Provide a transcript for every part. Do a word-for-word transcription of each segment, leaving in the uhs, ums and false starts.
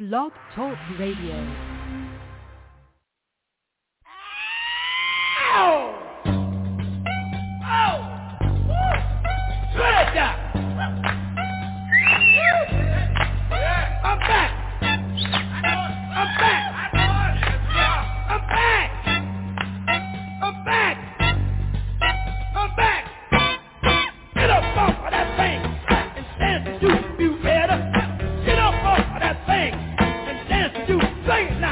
Blog Talk Radio. Ow! Oh! Woo! Good job! I'm back! I'm back! I'm back! I'm back! I'm back! Get up off of that thing and dance and do you better. Get up off of that thing and dance and do sing it now.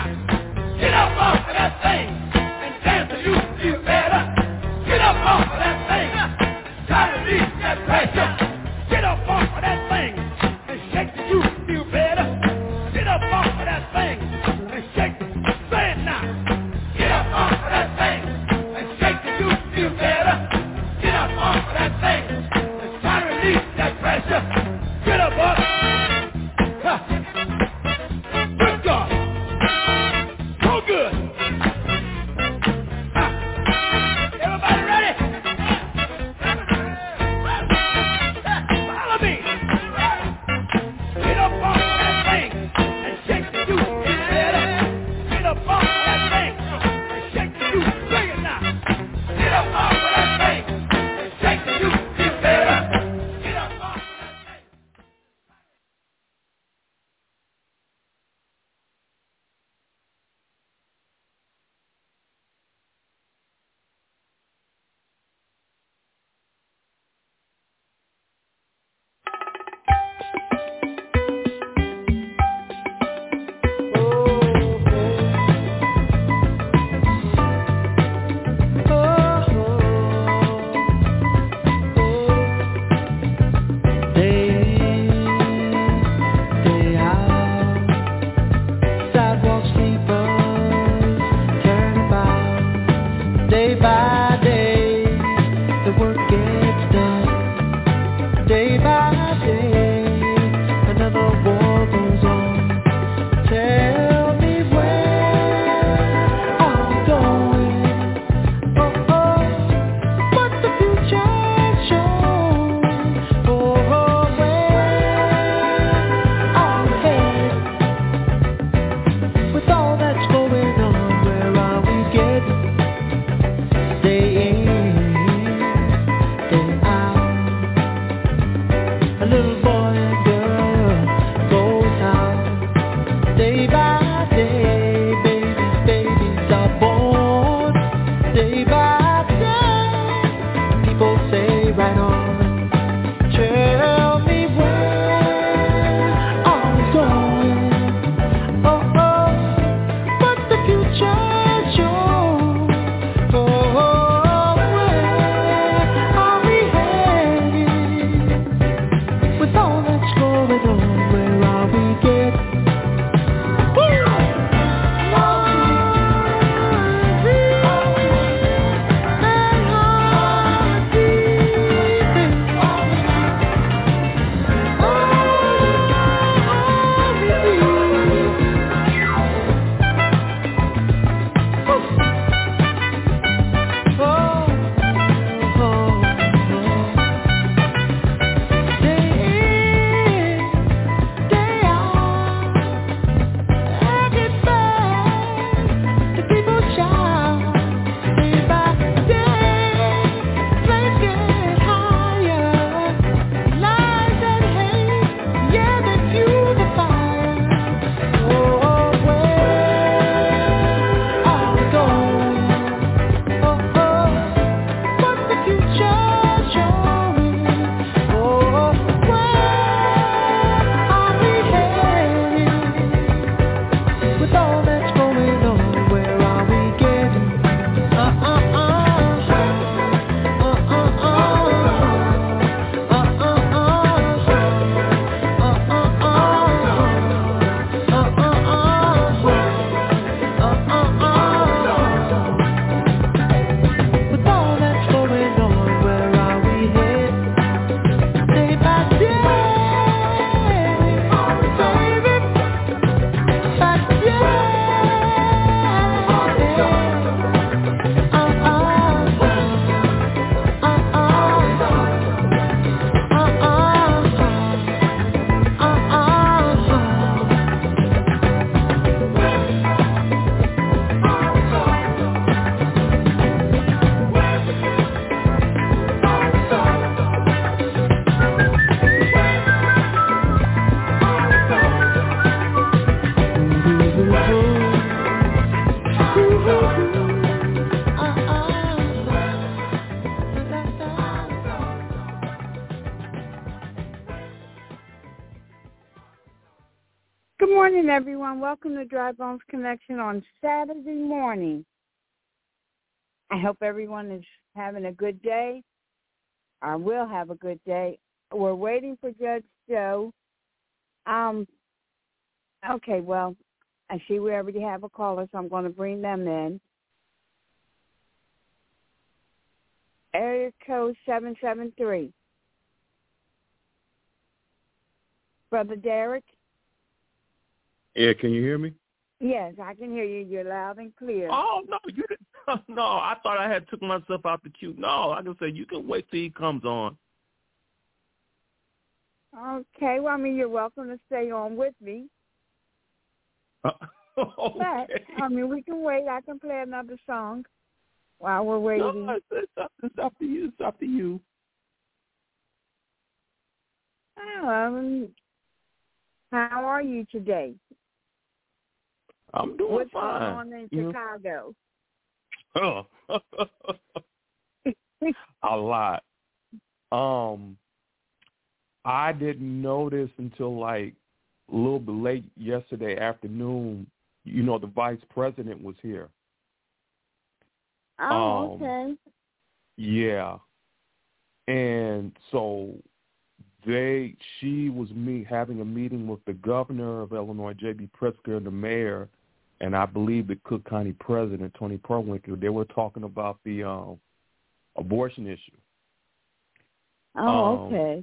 morning, everyone. Welcome to Dry Bones Connection on Saturday morning. I hope everyone is having a good day. I will have a good day. We're waiting for Judge Joe. Um. Okay, well, I see we already have a caller, so I'm going to bring them in. Area code seven seven three. Brother Derek? Yeah, can you hear me? Yes, I can hear you. You're loud and clear. Oh, no, you didn't. No, I thought I had took myself out the queue. No, I can say you can wait till he comes on. Okay, well, I mean, you're welcome to stay on with me. Uh, okay. But, I mean, we can wait. I can play another song while we're waiting. No, it's, it's, up, it's up to you. It's up to you. Oh, um, how are you today? I'm doing What's fine. What's going on in you Chicago? know? A lot. Um, I didn't notice until like a little bit late yesterday afternoon. You know, the vice president was here. Oh, um, okay. Yeah, and so they, she was me having a meeting with the governor of Illinois, J B Pritzker, and the mayor, and I believe the Cook County president, Tony Perwinkle. They were talking about the um, abortion issue. Oh, Um, okay.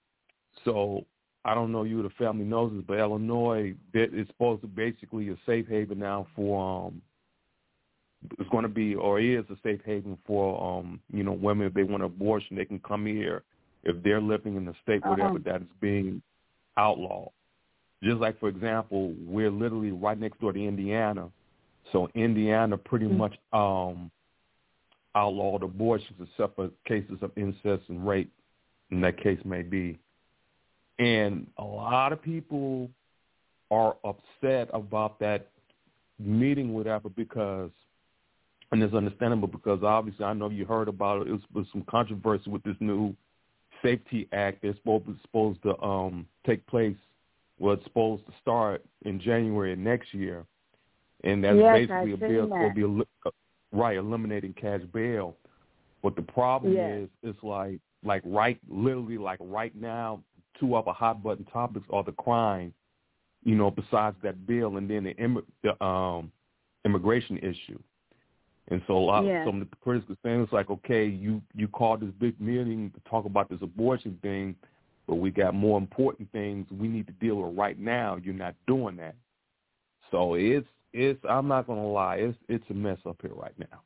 So I don't know you, the family knows this, but Illinois is supposed to basically a safe haven now for um, it's going to be or is a safe haven for um, you know, women. If they want an abortion, they can come here if they're living in a state whatever Uh-huh. that is being outlawed. Just like, for example, we're literally right next door to Indiana, so Indiana pretty Mm-hmm. much um, outlawed abortions except for cases of incest and rape, and that case may be. And a lot of people are upset about that meeting with Apple because, and it's understandable because obviously I know you heard about it. It was, was some controversy with this new Safety Act that's supposed, supposed to um, take place, well, it's supposed to start in January of next year. And that's Yes, basically I've a bill seen supposed that. to be, uh, right, eliminating cash bail. But the problem Yes. is, it's like, like right, literally like right now, two other hot button topics are the crime, you know, besides that bill, and then the, Im- the um, immigration issue. And so a lot, Yes. some of the critics are saying it's like, okay, you, you called this big meeting to talk about this abortion thing, but we got more important things we need to deal with right now. You're not doing that. So it's, it's, I'm not going to lie, it's, it's a mess up here right now.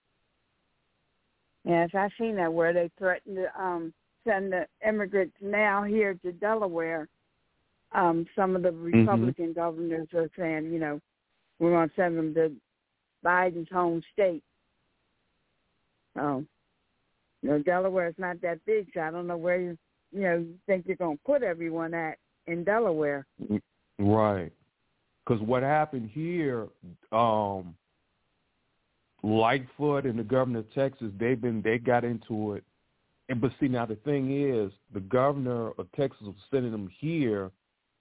Yes, I've seen that where they threatened to um, send the immigrants now here to Delaware. Um, some of the Republican mm-hmm. governors are saying, you know, we're going to send them to Biden's home state. So, you know, Delaware is not that big, so I don't know where you, you know, you think you're going to put everyone at in Delaware. Right. Because what happened here, um, Lightfoot and the governor of Texas, they've been, they got into it. And but see, now the thing is, the governor of Texas was sending them here,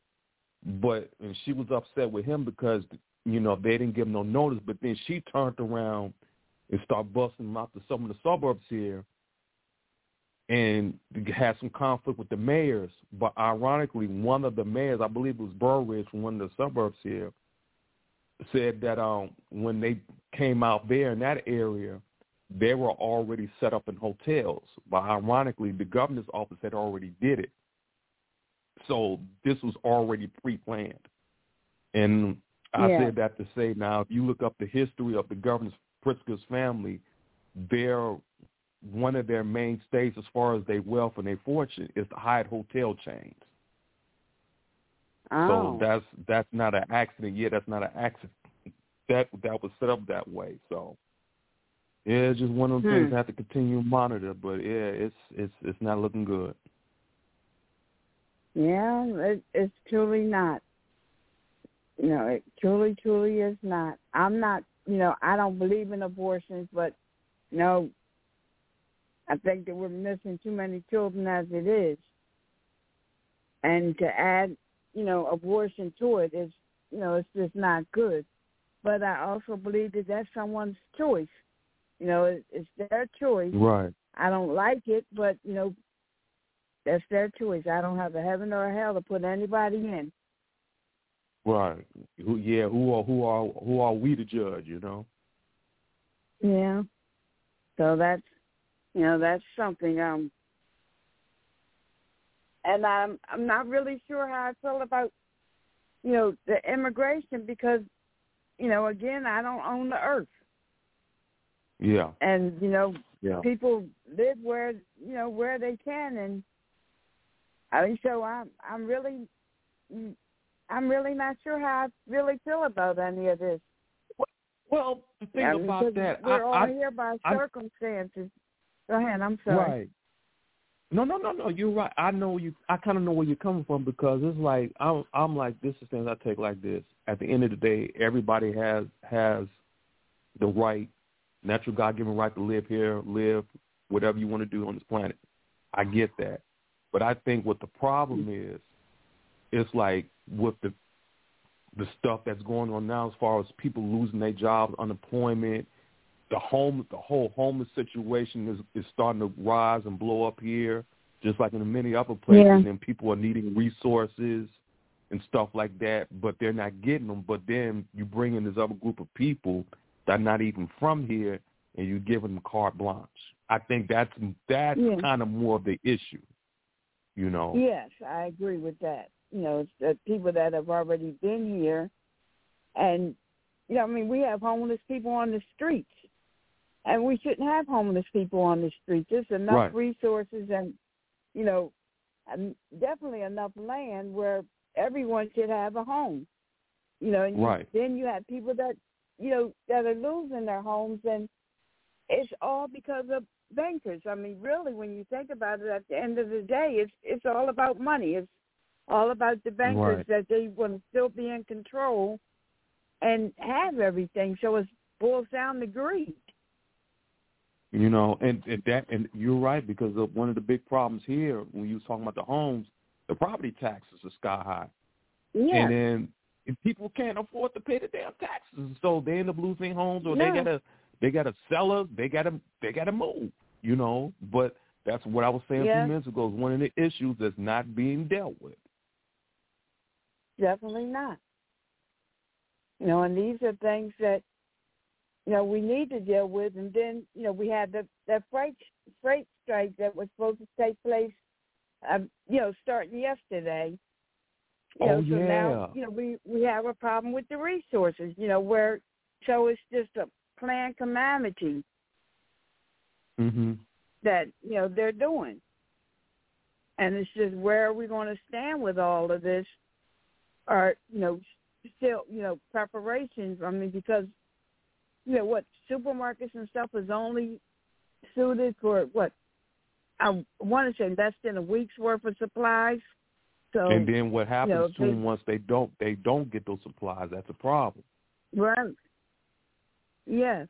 but and she was upset with him because, you know, they didn't give him no notice. But then she turned around and started busting them out to some of the suburbs here, and had some conflict with the mayors. But ironically, one of the mayors, I believe it was Burridge from one of the suburbs here, said that um, when they came out there in that area, they were already set up in hotels. But ironically, the governor's office had already did it. So this was already pre-planned. And I yeah. said that to say, now, if you look up the history of the governor's Pritzker's family, they're, one of their mainstays as far as their wealth and their fortune is the Hyatt hotel chains. Oh. So that's that's not an accident. Yeah, that's not an accident. That that was set up that way. So yeah, it's just one of those hmm. things I have to continue to monitor. But yeah, it's it's it's not looking good. Yeah, it, it's truly not. You know, it truly, truly is not. I'm not, you know, I don't believe in abortions, but, you know, I think that we're missing too many children as it is. And to add, you know, abortion to it is you know, it's just not good. But I also believe that that's someone's choice. You know, it, it's their choice. Right. I don't like it, but, you know, that's their choice. I don't have a heaven or a hell to put anybody in. Right. Who? Yeah. Who are who are who are we to judge? You know. Yeah. So that's, you know, that's something. Um. And I'm I'm not really sure how I feel about, you know, the immigration because, you know, again, I don't own the earth. Yeah. And, you know, yeah. people live where, you know, where they can. And I mean, so I'm, I'm really, I'm really not sure how I really feel about any of this. Well, the thing I mean, about that, we're I, all I, here by I, circumstances. Go ahead, I'm sorry. Right. No, no, no, no. You're right. I know you. I kind of know where you're coming from because it's like I'm. I'm like this is things I take like this. At the end of the day, everybody has has the right, natural God-given right to live here, live whatever you want to do on this planet. I get that, but I think what the problem is, it's like with the the stuff that's going on now as far as people losing their jobs, unemployment, the home, the whole homeless situation is, is starting to rise and blow up here, just like in many other places. Yeah. And people are needing resources and stuff like that, but they're not getting them. But then you bring in this other group of people that are not even from here, and you give them carte blanche. I think that's that's Yeah. kind of more of the issue, you know. Yes, I agree with that. You know, it's the people that have already been here, and you know, I mean, we have homeless people on the streets, and we shouldn't have homeless people on the streets. There's enough Right. resources and, you know, and definitely enough land where everyone should have a home. You know, and you, Right. then you have people that, you know, that are losing their homes, and it's all because of bankers. I mean, really, when you think about it, at the end of the day, it's it's all about money. It's all about the bankers Right. that they want to still be in control and have everything. So it boils down to greed. You know, and, and that, and you're right, because of one of the big problems here when you was talking about the homes, the property taxes are sky high. Yeah. And then if people can't afford to pay the damn taxes, so they end up losing homes, or Yeah. they gotta they gotta sell us, they gotta they gotta move. You know, but that's what I was saying Yeah. a few minutes ago. Is one of the issues that's not being dealt with. Definitely not. You know, and these are things that, you know, we need to deal with. And then, you know, we had the that freight freight strike that was supposed to take place, um, you know, starting yesterday. You know, Oh, so yeah. now, you know, we, we have a problem with the resources, you know, where, so it's just a planned calamity Mm-hmm. that, you know, they're doing. And it's just, where are we going to stand with all of this? Or, you know, still, you know, preparations. I mean, because, you know, what, supermarkets and stuff is only suited for, what, I want to say less than a week's worth of supplies. So, And then what happens you know, to they, them once they don't they don't get those supplies? That's a problem. right. Yes.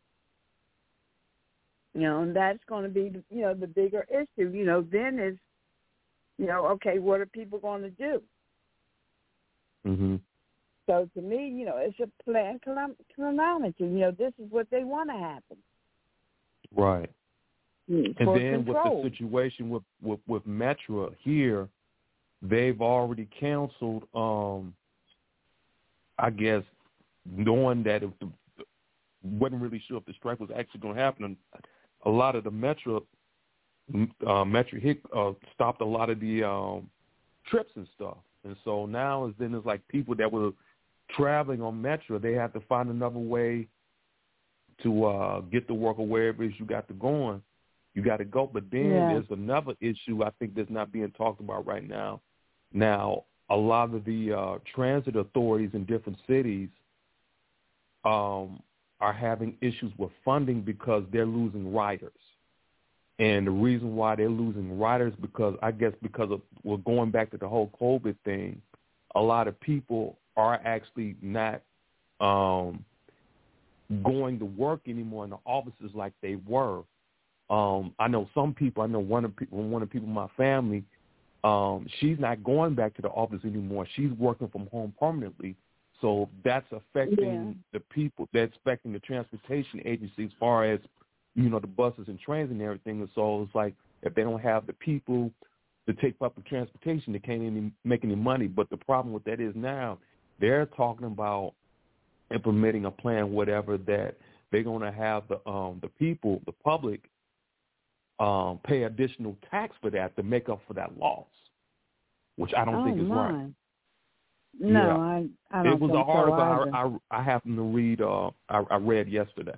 You know, and that's going to be, you know, the bigger issue. You know, then is, you know, okay, what are people going to do? Mm-hmm. So to me, you know, it's a planned calamity. You know, this is what they want to happen. Right. Mm, And for then control. with the situation with, with, with Metro here, they've already canceled, um, I guess, knowing that it wasn't really sure if the strike was actually going to happen. A lot of the Metro, uh, Metro Hick uh, stopped a lot of the um, trips and stuff. And so now it's, then it's like people that were traveling on Metro, they have to find another way to uh, get to work or wherever it is you got to go on. You got to go. But then Yeah. there's another issue I think that's not being talked about right now. Now, a lot of the uh, transit authorities in different cities um, are having issues with funding because they're losing riders. And the reason why they're losing riders because I guess because of we're going back to the whole COVID thing, a lot of people are actually not um, going to work anymore in the offices like they were. Um, I know some people. I know one of people, one of the people in my family. Um, she's not going back to the office anymore. She's working from home permanently. So that's affecting Yeah. the people. That's affecting the transportation agency as far as, you know, the buses and trains and everything. And so it's like if they don't have the people to take public transportation, they can't even make any money. But the problem with that is now they're talking about implementing a plan, whatever, that they're going to have the um, the people, the public, um, pay additional tax for that to make up for that loss, which I don't oh, think is my. right. No, Yeah. I, I don't It was think an article so I, I I happened to read. Uh, I, I read yesterday,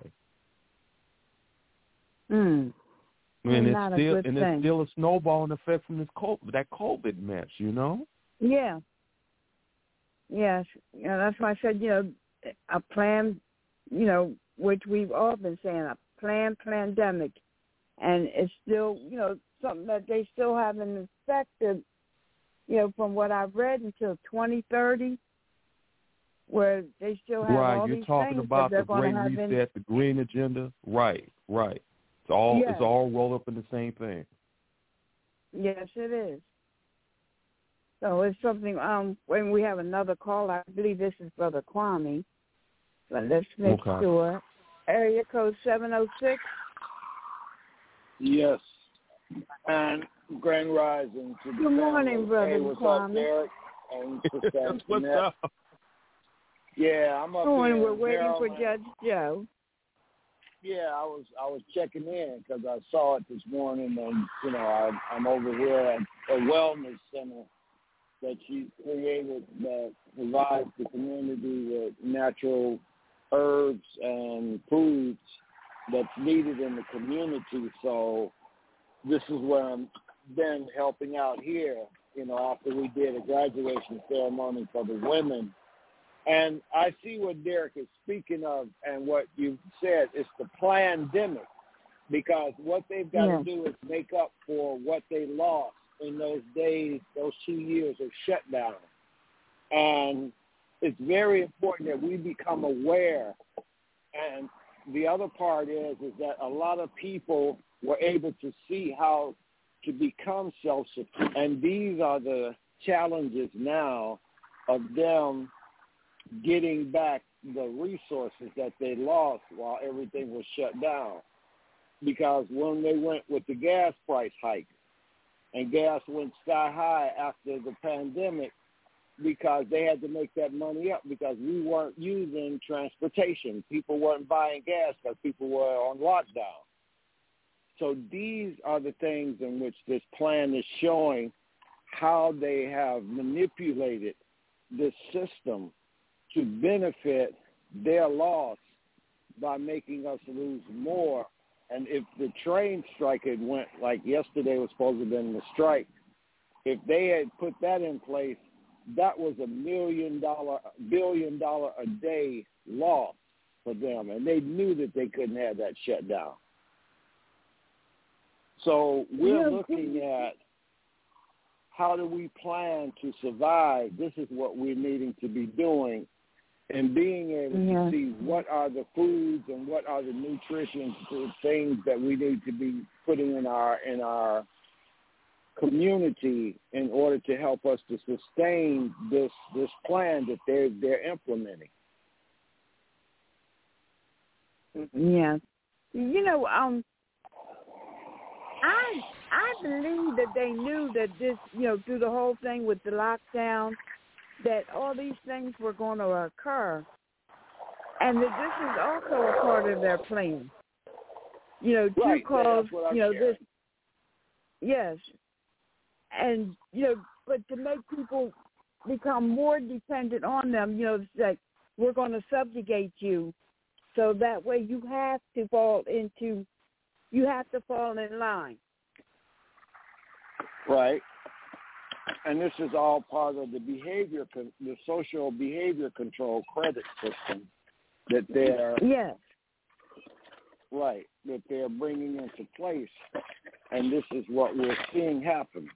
mm. and Not it's a still good and thing. it's still a snowballing effect from this COVID, that COVID mess. You know. Yeah. Yes. You know, that's why I said, you know, a plan, you know, which we've all been saying, a planned pandemic, and it's still, you know, something that they still haven't affected, you know, from what I've read until twenty thirty, where they still have Right, all you're these talking things about that the they're going Great to have Reset, in. the Green Agenda. Right, right. It's all Yes. it's all rolled up in the same thing. Yes, it is. So it's something. Um, when we have another call, I believe this is Brother Kwame. But let's make Okay. sure. Area code seven oh six. Yes. And Grand Rising to the Good morning, family. Brother Hey, what's Kwame. up, Derek? And Sister What's Antoinette. up? Yeah, I'm up Oh, here. and we're in waiting for Maryland. Judge Joe. Yeah, I was I was checking in because I saw it this morning, and you know I, I'm over here at a wellness center that she created that provides the community with natural herbs and foods that's needed in the community. So this is where I'm been helping out here, you know, after we did a graduation ceremony for the women. And I see what Derek is speaking of and what you said. It's the pandemic, because what they've got Yeah. to do is make up for what they lost in those days, those two years of shutdown. And it's very important that we become aware. And the other part is, is that a lot of people were able to see how to become self-sufficient. And these are the challenges now of them getting back the resources that they lost while everything was shut down. Because when they went with the gas price hike, and gas went sky high after the pandemic, because they had to make that money up because we weren't using transportation. People weren't buying gas because people were on lockdown. So these are the things in which this plan is showing how they have manipulated this system to benefit their loss by making us lose more. And if the train strike had went like yesterday was supposed to have been the strike, if they had put that in place, that was a million dollar, billion dollar a day loss for them. And they knew that they couldn't have that shut down. So we're looking at how do we plan to survive. This is what we're needing to be doing, and being able Yeah. to see what are the foods and what are the nutrition things that we need to be putting in our in our community in order to help us to sustain this this plan that they're they're implementing. Yeah. You know, um, I I believe that they knew that this, you know, through the whole thing with the lockdown, that all these things were going to occur, and that this is also a part of their plan. You know, to Right, cause, that's what I'm you know, sharing. this, yes, and, you know, but to make people become more dependent on them, you know, it's like, we're going to subjugate you, so that way you have to fall into, you have to fall in line. Right. And this is all part of the behavior, con- the social behavior control credit system that they're Yes. right that they're bringing into place, and this is what we're seeing happen.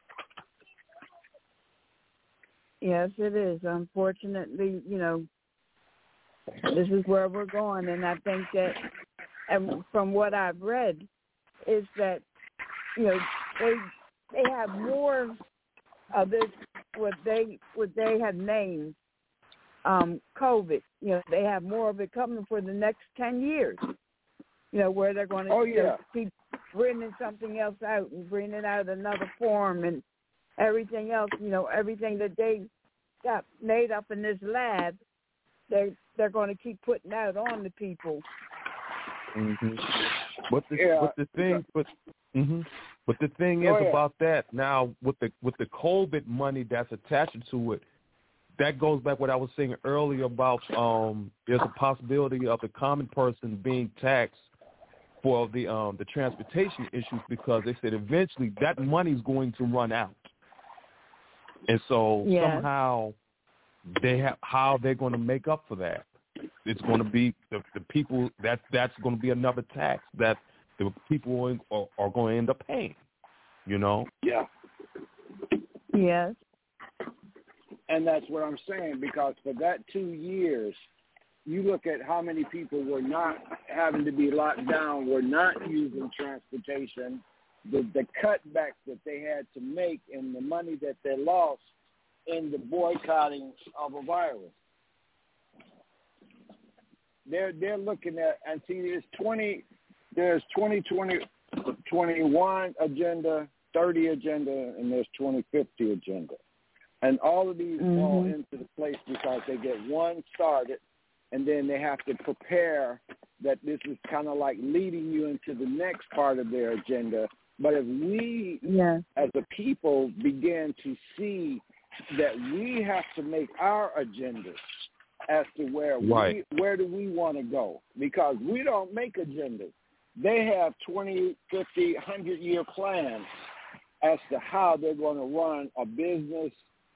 Yes, it is. Unfortunately, you know, this is where we're going, and I think that, and from what I've read, is that, you know, they they have more of this, what they what they have named um, COVID. You know, they have more of it coming for the next ten years. You know, where they're going to oh, you yeah. know, keep bringing something else out and bringing it out another form and everything else. You know, everything that they got made up in this lab, they they're going to keep putting out on the people. Mm-hmm. But the Yeah. but the thing, but mm-hmm. but the thing Go is ahead. about that now with the with the COVID money that's attached to it. That goes back what I was saying earlier about um, there's a possibility of the common person being taxed for the um, the transportation issues because they said eventually that money is going to run out, and so Yes. somehow they have how they're going to make up for that. It's going to be the, the people that that's going to be another tax that the people are, are going to end up paying. You know. Yeah. Yes. And that's what I'm saying, because for that two years, you look at how many people were not having to be locked down, were not using transportation, the, the cutbacks that they had to make and the money that they lost in the boycotting of a virus. They're they're looking at, and see, there's twenty, there's twenty twenty, twenty-one agenda, thirty agenda, and there's twenty fifty agenda. And all of these mm-hmm. fall into the place because they get one started, and then they have to prepare that this is kind of like leading you into the next part of their agenda. But if we, yeah. as a people, begin to see that we have to make our agendas as to where right. we, where do we want to go, because we don't make agendas. They have twenty, fifty, one hundred year plans as to how they're going to run a business,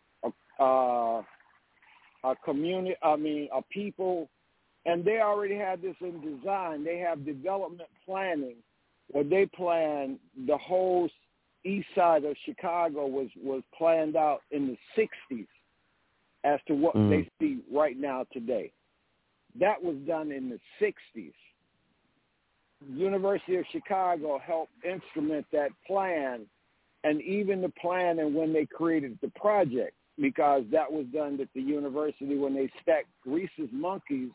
Uh, a community, I mean, a people, and they already had this in design. They have development planning where they plan the whole east side of Chicago was, was planned out in the sixties as to what mm. they see right now today. That was done in the sixties. University of Chicago helped instrument that plan, and even the plan and when they created the project, because that was done at the university when they stacked rhesus monkeys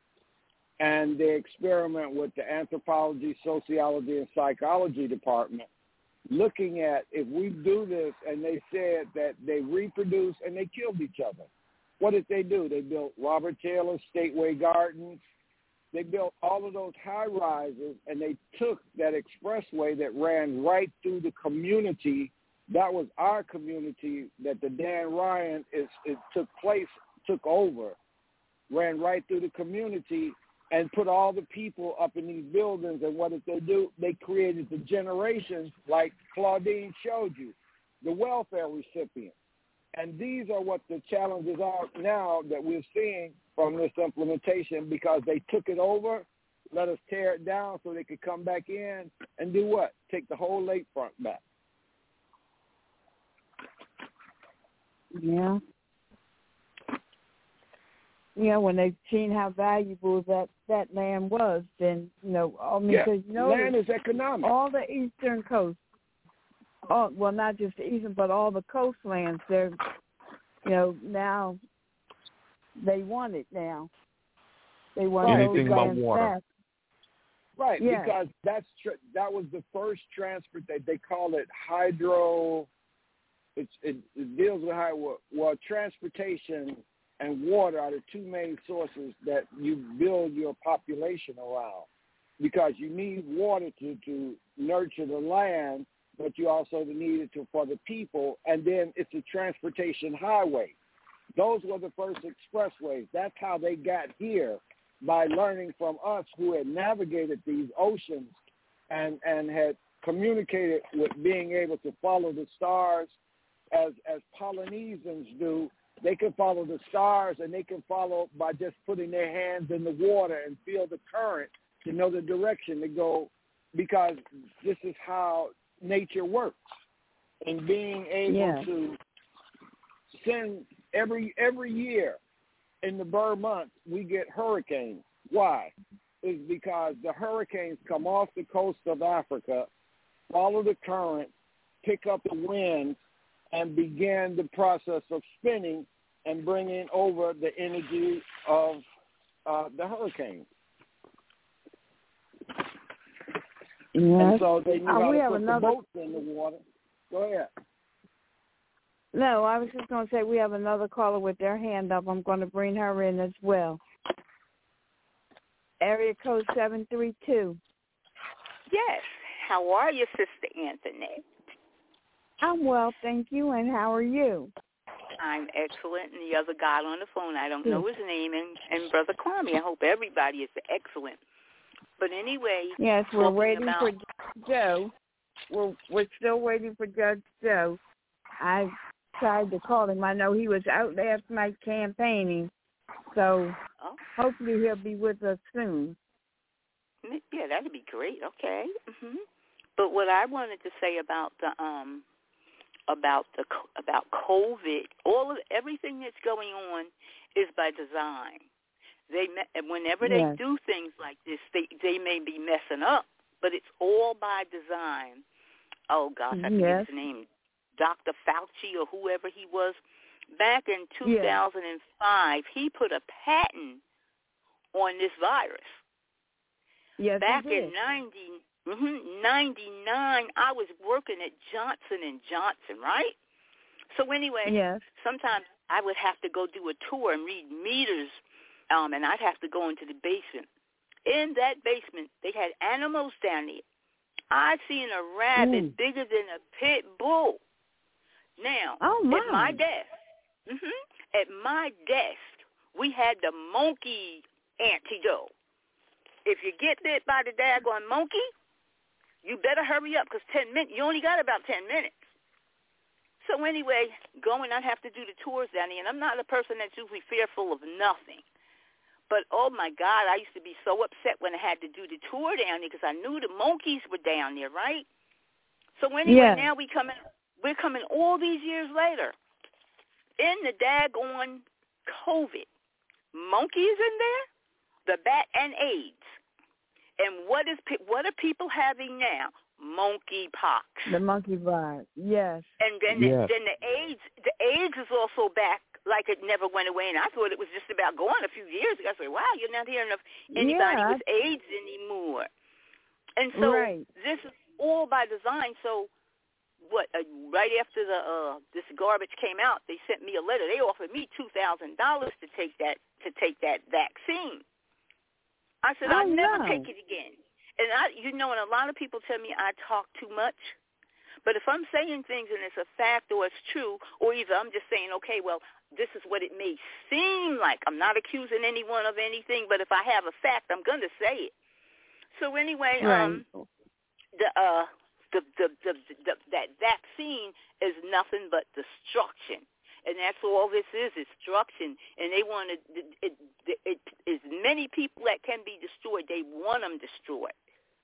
and they experiment with the anthropology, sociology, and psychology department, looking at if we do this, and they said that they reproduced and they killed each other. What did they do? They built Robert Taylor Stateway Gardens. They built all of those high-rises, and they took that expressway that ran right through the community. That was our community that the Dan Ryan is it took place, took over, ran right through the community and put all the people up in these buildings. And what did they do? They created the generations like Claudine showed you, the welfare recipients. And these are what the challenges are now that we're seeing from this implementation, because they took it over, let us tear it down so they could come back in and do what? Take the whole lakefront back. Yeah. Yeah, when they've seen how valuable that, that land was, then, you know, I mean, yeah. because, you know, land is economic. All the eastern coast, all, well, not just the eastern, but all the coastlands, they're, you know, now they want it now. They want anything those about lands water. back. Right, yeah. because that's tr- that was the first transport. They, they call it hydro. It's, it, it deals with how, well, transportation and water are the two main sources that you build your population around, because you need water to, to nurture the land, but you also need it to, for the people, and then it's a transportation highway. Those were the first expressways. That's how they got here, by learning from us who had navigated these oceans and, and had communicated with being able to follow the stars as, as Polynesians do. They can follow the stars, and they can follow by just putting their hands in the water and feel the current to know the direction to go, because this is how nature works. And being able yeah. to send every every year in the Burr months, we get hurricanes. Why? It's because the hurricanes come off the coast of Africa, follow the current, pick up the wind, and begin the process of spinning and bringing over the energy of uh, the hurricane. Yes. And so they knew uh, how we to have put another... the boats in the water. Go ahead. No, I was just going to say we have another caller with their hand up. I'm going to bring her in as well. Area code seven three two. Yes. How are you, Sister Anthony? I'm well, thank you. And how are you? I'm excellent. And the other guy on the phone, I don't know his name, and, and Brother Kwame. I hope everybody is excellent. But anyway. Yes, we're waiting about... for Joe. We're, we're still waiting for Judge Joe. I tried to call him. I know he was out last night campaigning, so oh. hopefully he'll be with us soon. Yeah, that'd be great. Okay. Mm-hmm. But what I wanted to say about the um about the about COVID, all of everything that's going on is by design. They whenever yes. they do things like this, they they may be messing up, but it's all by design. Oh gosh, I forget yes. his name. Doctor Fauci or whoever he was, back in two thousand five, yes. he put a patent on this virus. Yes, back he did. in ninety, mm-hmm, ninety-nine, I was working at Johnson and Johnson, right? So anyway, yes. sometimes I would have to go do a tour and read meters, um, and I'd have to go into the basement. In that basement, they had animals down there. I seen a rabbit mm. bigger than a pit bull. Now, oh, my. at my desk, mm-hmm, at my desk, we had the monkey antidote. If you get bit by the daggone monkey, you better hurry up because ten minutes. You only got about ten minutes. So anyway, going, I'd have to do the tours down there, and I'm not a person that's usually fearful of nothing. But, oh, my God, I used to be so upset when I had to do the tour down there because I knew the monkeys were down there, right? So anyway, yes. now we coming, we're coming all these years later. In the daggone COVID, monkeys in there, the bat and AIDS. And what is what are people having now? Monkeypox. The monkey virus, yes. And then yes. the, then the AIDS, the AIDS is also back like it never went away. And I thought it was just about gone a few years ago. I said, wow, you're not hearing of anybody yeah. with AIDS anymore. And so right. this is all by design. So what? Uh, right after the uh, this garbage came out, they sent me a letter. They offered me two thousand dollars to take that to take that vaccine. I said, oh, I'll never no. take it again. And, I, you know, and a lot of people tell me I talk too much. But if I'm saying things and it's a fact or it's true, or either I'm just saying, okay, well, this is what it may seem like. I'm not accusing anyone of anything, but if I have a fact, I'm going to say it. So anyway, right. um, the, uh, the, the, the, the that vaccine is nothing but destruction. And that's all this is, is destruction. And they want to, it, it, it is many people that can be destroyed. They want them destroyed.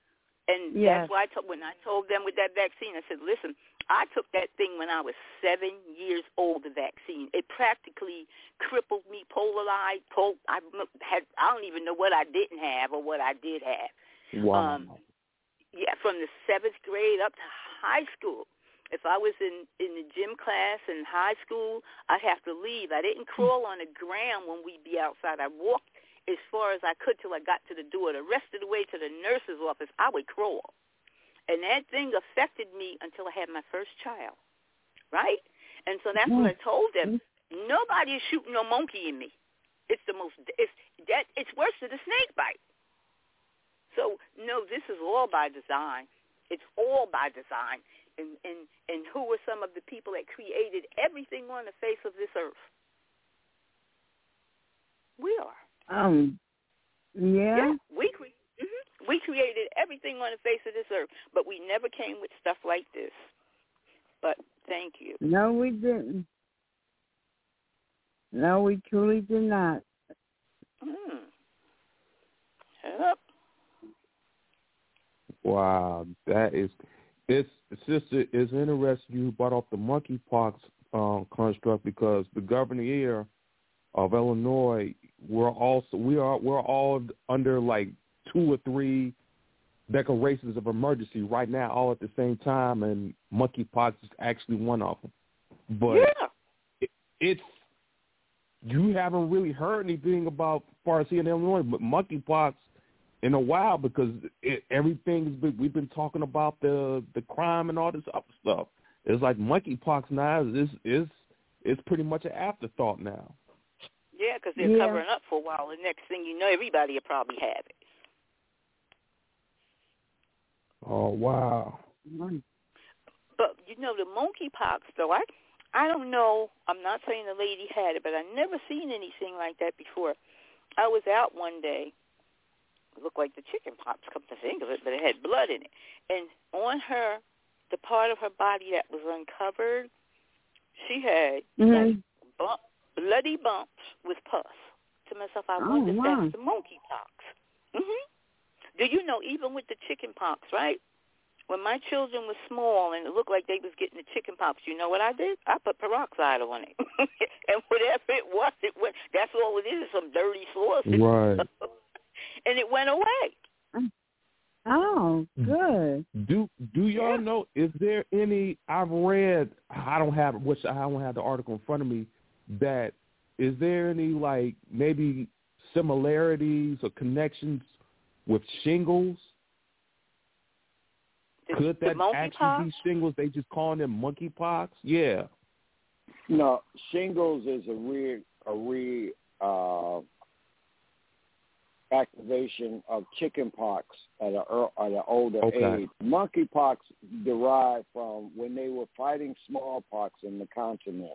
And yes. that's why I told, when I told them with that vaccine, I said, listen, I took that thing when I was seven years old, the vaccine. It practically crippled me, polarized. Pol- I, had, I don't even know what I didn't have or what I did have. Wow. Um, yeah, from the seventh grade up to high school. If I was in, in the gym class in high school, I'd have to leave. I didn't crawl on the ground when we'd be outside. I walked as far as I could till I got to the door. The rest of the way to the nurse's office, I would crawl. And that thing affected me until I had my first child, right? And so that's what I told them. Nobody is shooting no monkey in me. It's the most, it's, that, it's worse than a snake bite. So, no, this is all by design. It's all by design. And, and and who were some of the people that created everything on the face of this earth? We are. Um. Yeah. Yeah. We cre- mm-hmm. we created everything on the face of this earth, but we never came with stuff like this. But thank you. No, we didn't. No, we truly did not. Mm. Yep. Wow, that is. It's sister. It's interesting you brought up the monkeypox um, construct because the governor of Illinois, we're also we are we're all under like two or three declarations of emergency right now, all at the same time, and monkeypox is actually one of them. But yeah. it, it's you haven't really heard anything about, as far as here in Illinois, but monkeypox in a while, because it, everything's been, we've been talking about the the crime and all this other stuff. It's like monkeypox now is is is pretty much an afterthought now. Yeah, because they're yeah. covering up for a while. The next thing you know, everybody will probably have it. Oh wow! But you know, the monkeypox, though, I I don't know. I'm not saying the lady had it, but I never seen anything like that before. I was out one day. It looked like the chicken pox, come to think of it, but it had blood in it. And on her, the part of her body that was uncovered, she had mm-hmm. like bump, bloody bumps with pus. To myself, I oh, wonder if wow. that's the monkeypox. Mm-hmm. Do you know, even with the chicken pox, right? When my children were small and it looked like they was getting the chicken pox, you know what I did? I put peroxide on it. And whatever it was, it went. That's all it is, some dirty sauce. Right. And it went away. Oh, good. Do do y'all Yeah. know? Is there any? I've read. I don't have which I don't have the article in front of me. That is there any like maybe similarities or connections with shingles? The, Could that the actually be shingles? They just calling them monkeypox? Yeah. No, shingles is a re a re uh, activation of chickenpox at a at an older Okay. age. Monkeypox derived from when they were fighting smallpox in the continent.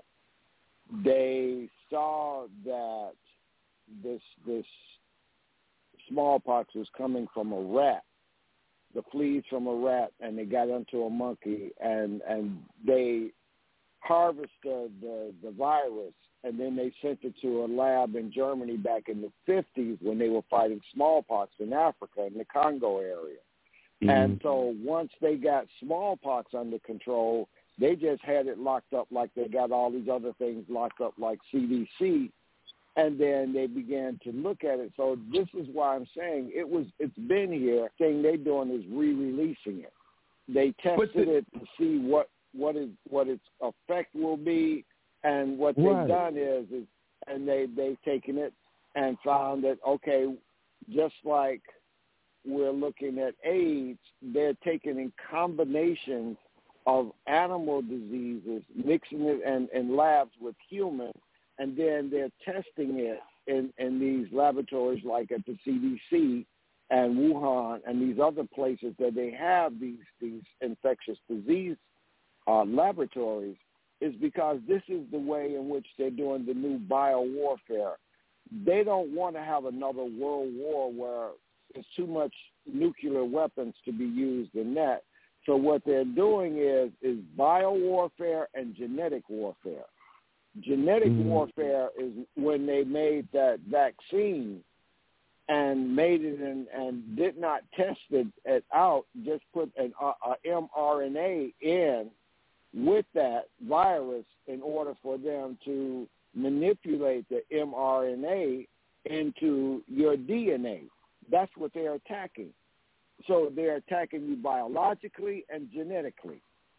They saw that this this smallpox was coming from a rat, the fleas from a rat, and they got into a monkey, and and they harvested the, the virus, and then they sent it to a lab in Germany back in the fifties when they were fighting smallpox in Africa, in the Congo area. Mm-hmm. And so once they got smallpox under control, they just had it locked up like they got all these other things locked up like C D C, and then they began to look at it. So this is why I'm saying it was, it's been here. The thing they're doing is re-releasing it. They tested the, it to see what what is what its effect will be, and what they've right. done is is and they they've taken it and found that okay, just like we're looking at AIDS, they're taking in combinations of animal diseases, mixing it in, in labs with humans, and then they're testing it in, in these laboratories like at the C D C and Wuhan and these other places that they have these these infectious disease uh, laboratories, is because this is the way in which they're doing the new biowarfare. They don't want to have another world war where there's too much nuclear weapons to be used in that. So what they're doing is is biowarfare and genetic warfare. Genetic mm-hmm. warfare is when they made that vaccine and made it in, and did not test it, it out, just put an a, a mRNA in with that virus in order for them to manipulate the mRNA into your D N A. That's what they're attacking. So they're attacking you biologically and genetically.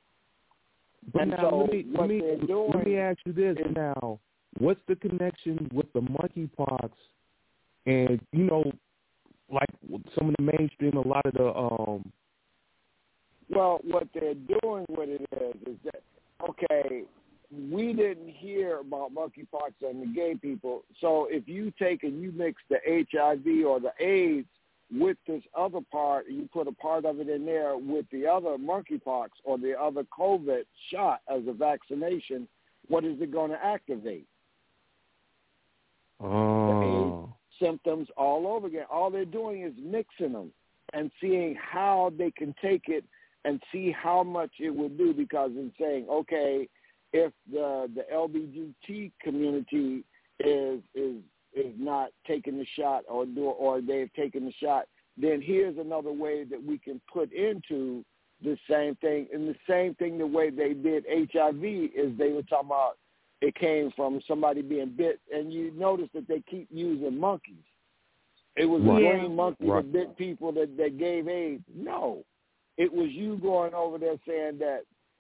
But and now, so let me, what let me, they're doing let me ask you this is, now. What's the connection with the monkeypox and, you know, like some of the mainstream, a lot of the... um. Well, what they're doing with it is, is that, okay, we didn't hear about monkeypox and the gay people, so if you take and you mix the H I V or the AIDS with this other part, you put a part of it in there with the other monkeypox or the other COVID shot as a vaccination, what is it going to activate? Oh. The AIDS symptoms all over again. All they're doing is mixing them and seeing how they can take it and see how much it would do, because it's saying, okay, if the the L G B T community is is is not taking the shot or do or they've taken the shot, then here's another way that we can put into the same thing. And the same thing, the way they did H I V is they were talking about it came from somebody being bit, and you notice that they keep using monkeys. It was right. a green monkey right. that bit people that, that gave AIDS. No. It was you going over there saying that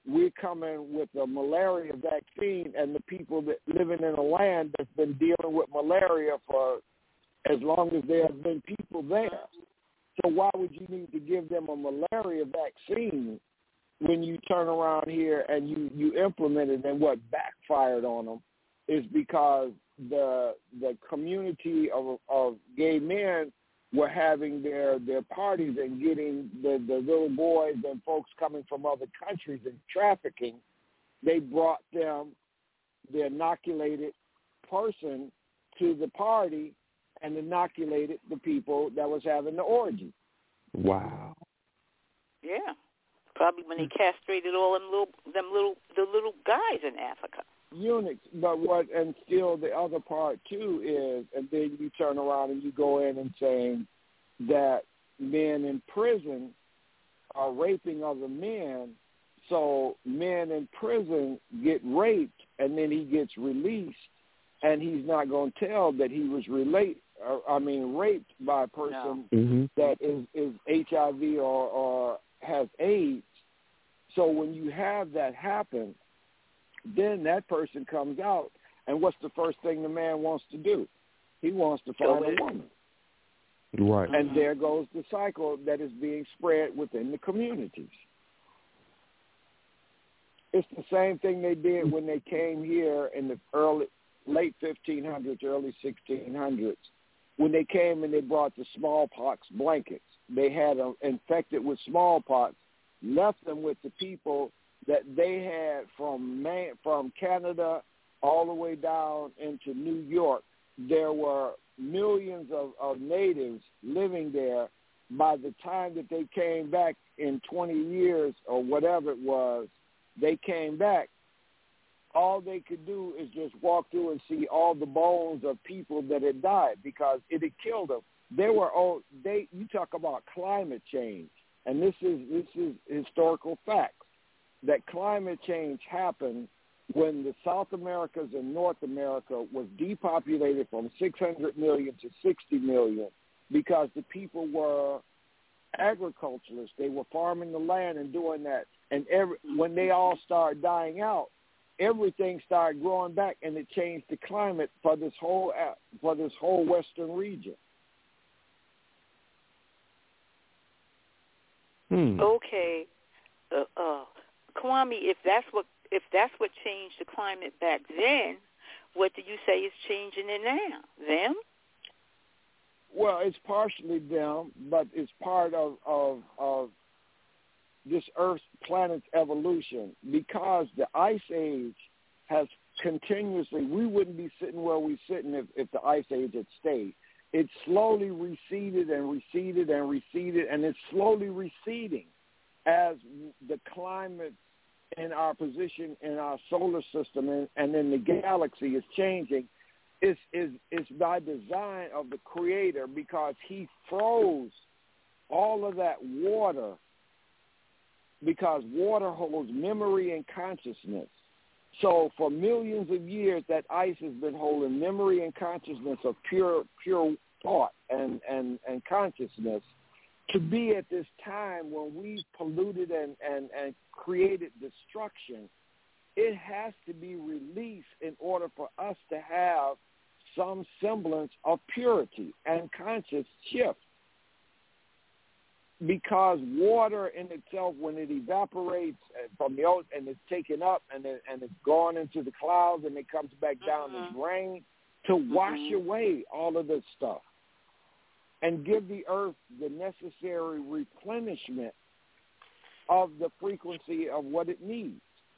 we're coming with a malaria vaccine, and the people that living in a land that's been dealing with malaria for as long as there have been people there. So why would you need to give them a malaria vaccine when you turn around here and you, you implement it, and what backfired on them is because the the community of, of gay men were having their, their parties and getting the, the little boys and folks coming from other countries and trafficking. They brought them, the inoculated person, to the party and inoculated the people that was having the orgy. Wow. Yeah. Probably when they castrated all them little them little the little guys in Africa. Eunuchs, but what, and still the other part too is, and then you turn around and you go in and saying that men in prison are raping other men, so men in prison get raped and then he gets released, and he's not going to tell that he was relate, or, I mean raped by a person No. Mm-hmm. that is, is H I V or, or has AIDS. So when you have that happen, then that person comes out, and what's the first thing the man wants to do? He wants to find a woman. Right. And there goes the cycle that is being spread within the communities. It's the same thing they did when they came here in the early, late fifteen hundreds, early sixteen hundreds, when they came and they brought the smallpox blankets. They had them infected with smallpox, left them with the people that they had from Man- from Canada all the way down into New York. There were millions of, of natives living there. By the time that they came back in twenty years or whatever it was, they came back, all they could do is just walk through and see all the bones of people that had died because it had killed them. They were all, they, you talk about climate change, and this is this is historical facts, that climate change happened when the South Americas and North America was depopulated from six hundred million to sixty million because the people were agriculturalists. They were farming the land and doing that. And every, when they all started dying out, everything started growing back, and it changed the climate for this whole for this whole Western region. Hmm. Okay, uh, uh, Kwame, if that's what if that's what changed the climate back then, what do you say is changing it now? Them? Well, it's partially them, but it's part of of, of this Earth's planet's evolution, because the ice age has continuously, we wouldn't be sitting where we're sitting if, if the ice age had stayed. It slowly receded and receded and receded, and it's slowly receding as the climate in our position in our solar system and, and in the galaxy is changing. It's, it's, it's by design of the Creator, because he froze all of that water, because water holds memory and consciousness. So for millions of years, that ice has been holding memory and consciousness of pure pure thought and, and, and consciousness. To be at this time when we've polluted and, and, and created destruction, it has to be released in order for us to have some semblance of purity and conscious shift. Because water in itself, when it evaporates from the ocean and it's taken up and it, and it's gone into the clouds and it comes back down Mm-hmm. as rain, to wash Mm-hmm. away all of this stuff and give the earth the necessary replenishment of the frequency of what it needs.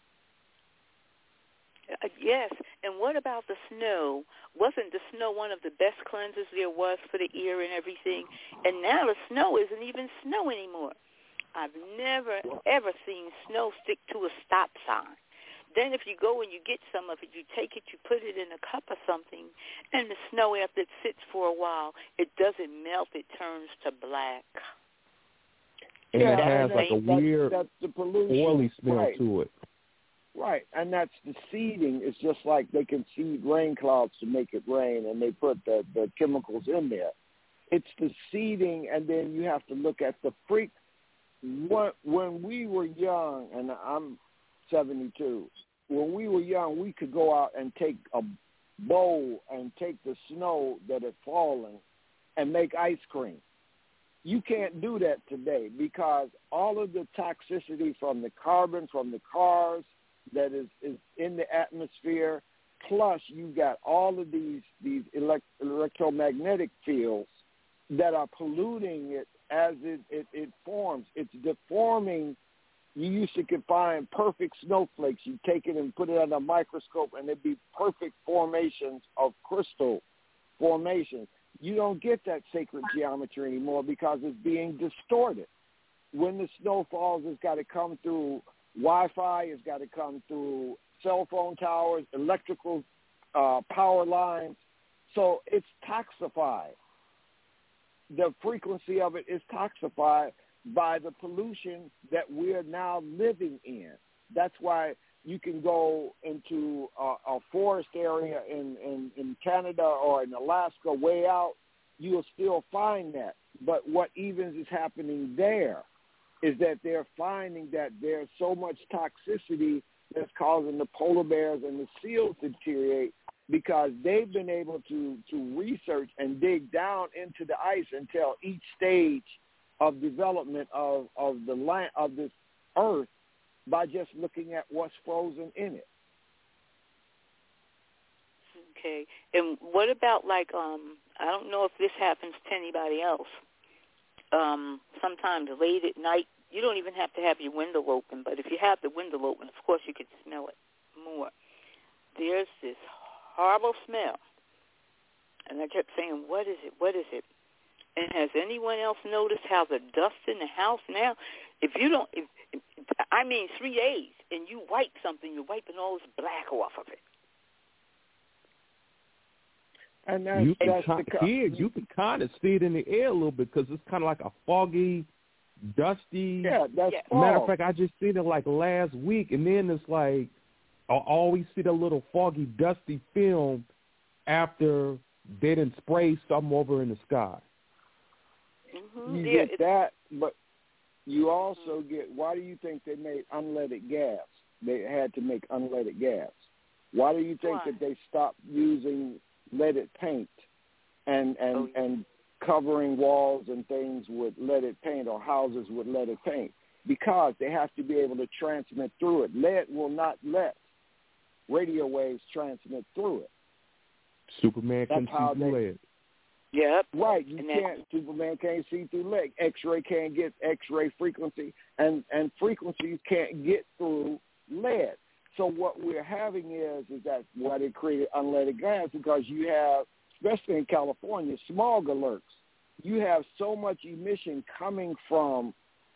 Uh, yes, and what about the snow? Wasn't the snow one of the best cleansers there was for the ear and everything? And now the snow isn't even snow anymore. I've never, ever seen snow stick to a stop sign. Then if you go and you get some of it, you take it, you put it in a cup or something, and the snow, after it sits for a while, it doesn't melt, it turns to black. And Yeah, it has and like a that's, weird that's the pollution. oily smell Right. to it. Right, and that's the seeding. It's just like they can seed rain clouds to make it rain, and they put the, the chemicals in there. It's the seeding, and then you have to look at the freak. When, when we were young, and I'm seventy-two. When we were young, we could go out and take a bowl and take the snow that had fallen and make ice cream. You can't do that today because all of the toxicity from the carbon from the cars that is, is in the atmosphere, plus you got all of these, these elect, electromagnetic fields that are polluting it as it, it, it forms. It's deforming. You used to could find perfect snowflakes. You take it and put it under a microscope, and it'd be perfect formations of crystal formations. You don't get that sacred geometry anymore because it's being distorted. When the snow falls, it's got to come through Wi-Fi. It's got to come through cell phone towers, electrical uh, power lines. So it's toxified. The frequency of it is toxified by the pollution that we're now living in. That's why you can go into a, a forest area in, in, in Canada or in Alaska way out, you will still find that. But what even is happening there is that they're finding that there's so much toxicity that's causing the polar bears and the seals to deteriorate because they've been able to, to research and dig down into the ice and tell each stage of development of, of the land of this earth by just looking at what's frozen in it. Okay. And what about like um I don't know if this happens to anybody else. Um, sometimes late at night you don't even have to have your window open, but if you have the window open, of course you could smell it more. There's this horrible smell. And I kept saying, what is it? What is it? And has anyone else noticed how the dust in the house now? If you don't, if, if, I mean, three days, and you wipe something, you're wiping all this black off of it. And that's, you can that's kind, the, here, you can kind of see it in the air a little bit because it's kind of like a foggy, dusty. Yeah, that's yeah. fog. Matter of fact, I just seen it like last week, and then it's like I always see the little foggy, dusty film after they didn't spray something over in the sky. Mm-hmm. You yeah, get that, but you also get, why do you think they made unleaded gas? They had to make unleaded gas. Why do you think Why? that they stopped using leaded paint and, and, oh, yeah. and covering walls and things with leaded paint or houses with leaded paint? Because they have to be able to transmit through it. Lead will not let radio waves transmit through it. Superman That's can how see they, lead. Yep. Right, you and can't. that, Superman can't see through lead. X-ray can't get X-ray frequency, and and frequencies can't get through lead. So what we're having is is that why they created unleaded gas, because you have, especially in California, smog alerts. You have so much emission coming from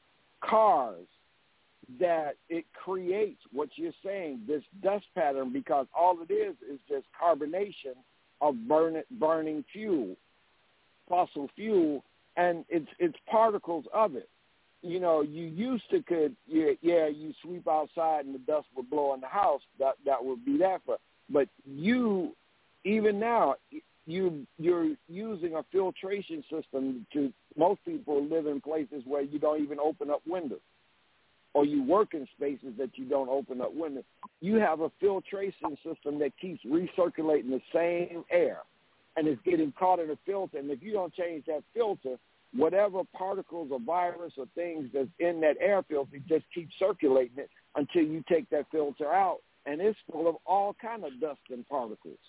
cars that it creates what you're saying, this dust pattern, because all it is is just carbonation of burn, burning fuel. Fossil fuel, and it's it's particles of it. You know, you used to could yeah, yeah you sweep outside and the dust would blow in the house. That that would be that for. But you, even now, you you're using a filtration system. To most people live in places where you don't even open up windows, or you work in spaces that you don't open up windows. You have a filtration system that keeps recirculating the same air. And it's getting caught in a filter. And if you don't change that filter, whatever particles or virus or things that's in that air filter just keep circulating it until you take that filter out. And it's full of all kind of dust and particles.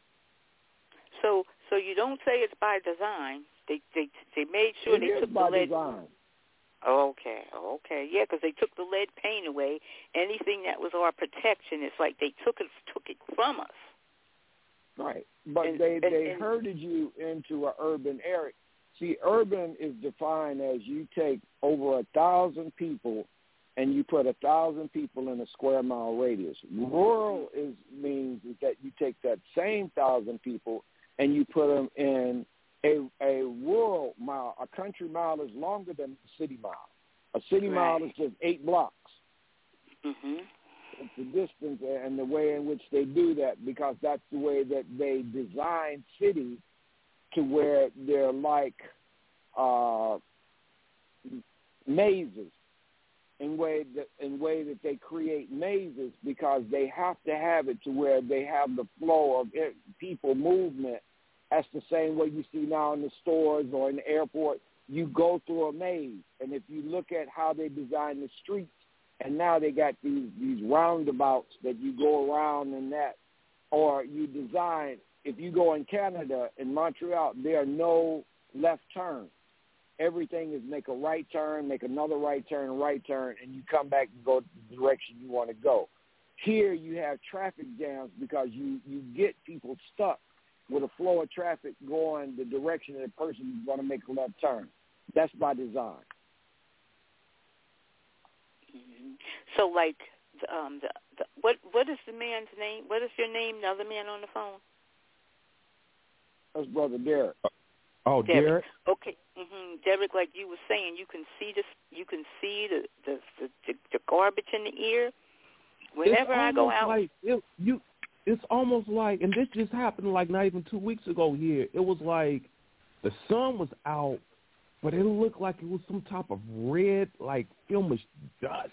So so you don't say it's by design. They they they made sure it they is took by the lead. design. Okay, okay, yeah, because they took the lead paint away. Anything that was our protection, it's like they took it took it from us. Right, but and, they, and, they and, herded you into an urban area. See, urban is defined as you take over a thousand people and you put a thousand people in a square mile radius. Rural is means is that you take that same thousand people and you put them in a a rural mile. A country mile is longer than a city mile. A city right. mile is just eight blocks. Mm-hmm. It's the distance and the way in which they do that, because that's the way that they design cities to where they're like uh, mazes. in way that in way that they create mazes because they have to have it to where they have the flow of it, people movement. That's the same way you see now in the stores or in the airport. You go through a maze, and if you look at how they design the streets, and now they got these these roundabouts that you go around and that, or you design. If you go in Canada, in Montreal, there are no left turns. Everything is make a right turn, make another right turn, right turn, and you come back and go the direction you want to go. Here you have traffic jams because you, you get people stuck with a flow of traffic going the direction that a person is going to make a left turn. That's by design. Mm-hmm. So, like, um, the, the, what what is the man's name? What is your name? The other man on the phone? That's Brother Derek. Oh, Derek. Derek. Okay, mm-hmm. Derek. Like you were saying, you can see this. You can see the the, the, the garbage in the ear. Whenever I go out, like it, you, it's almost like, and this just happened like not even two weeks ago here. It was like the sun was out, but it looked like it was some type of red, like filmish dust.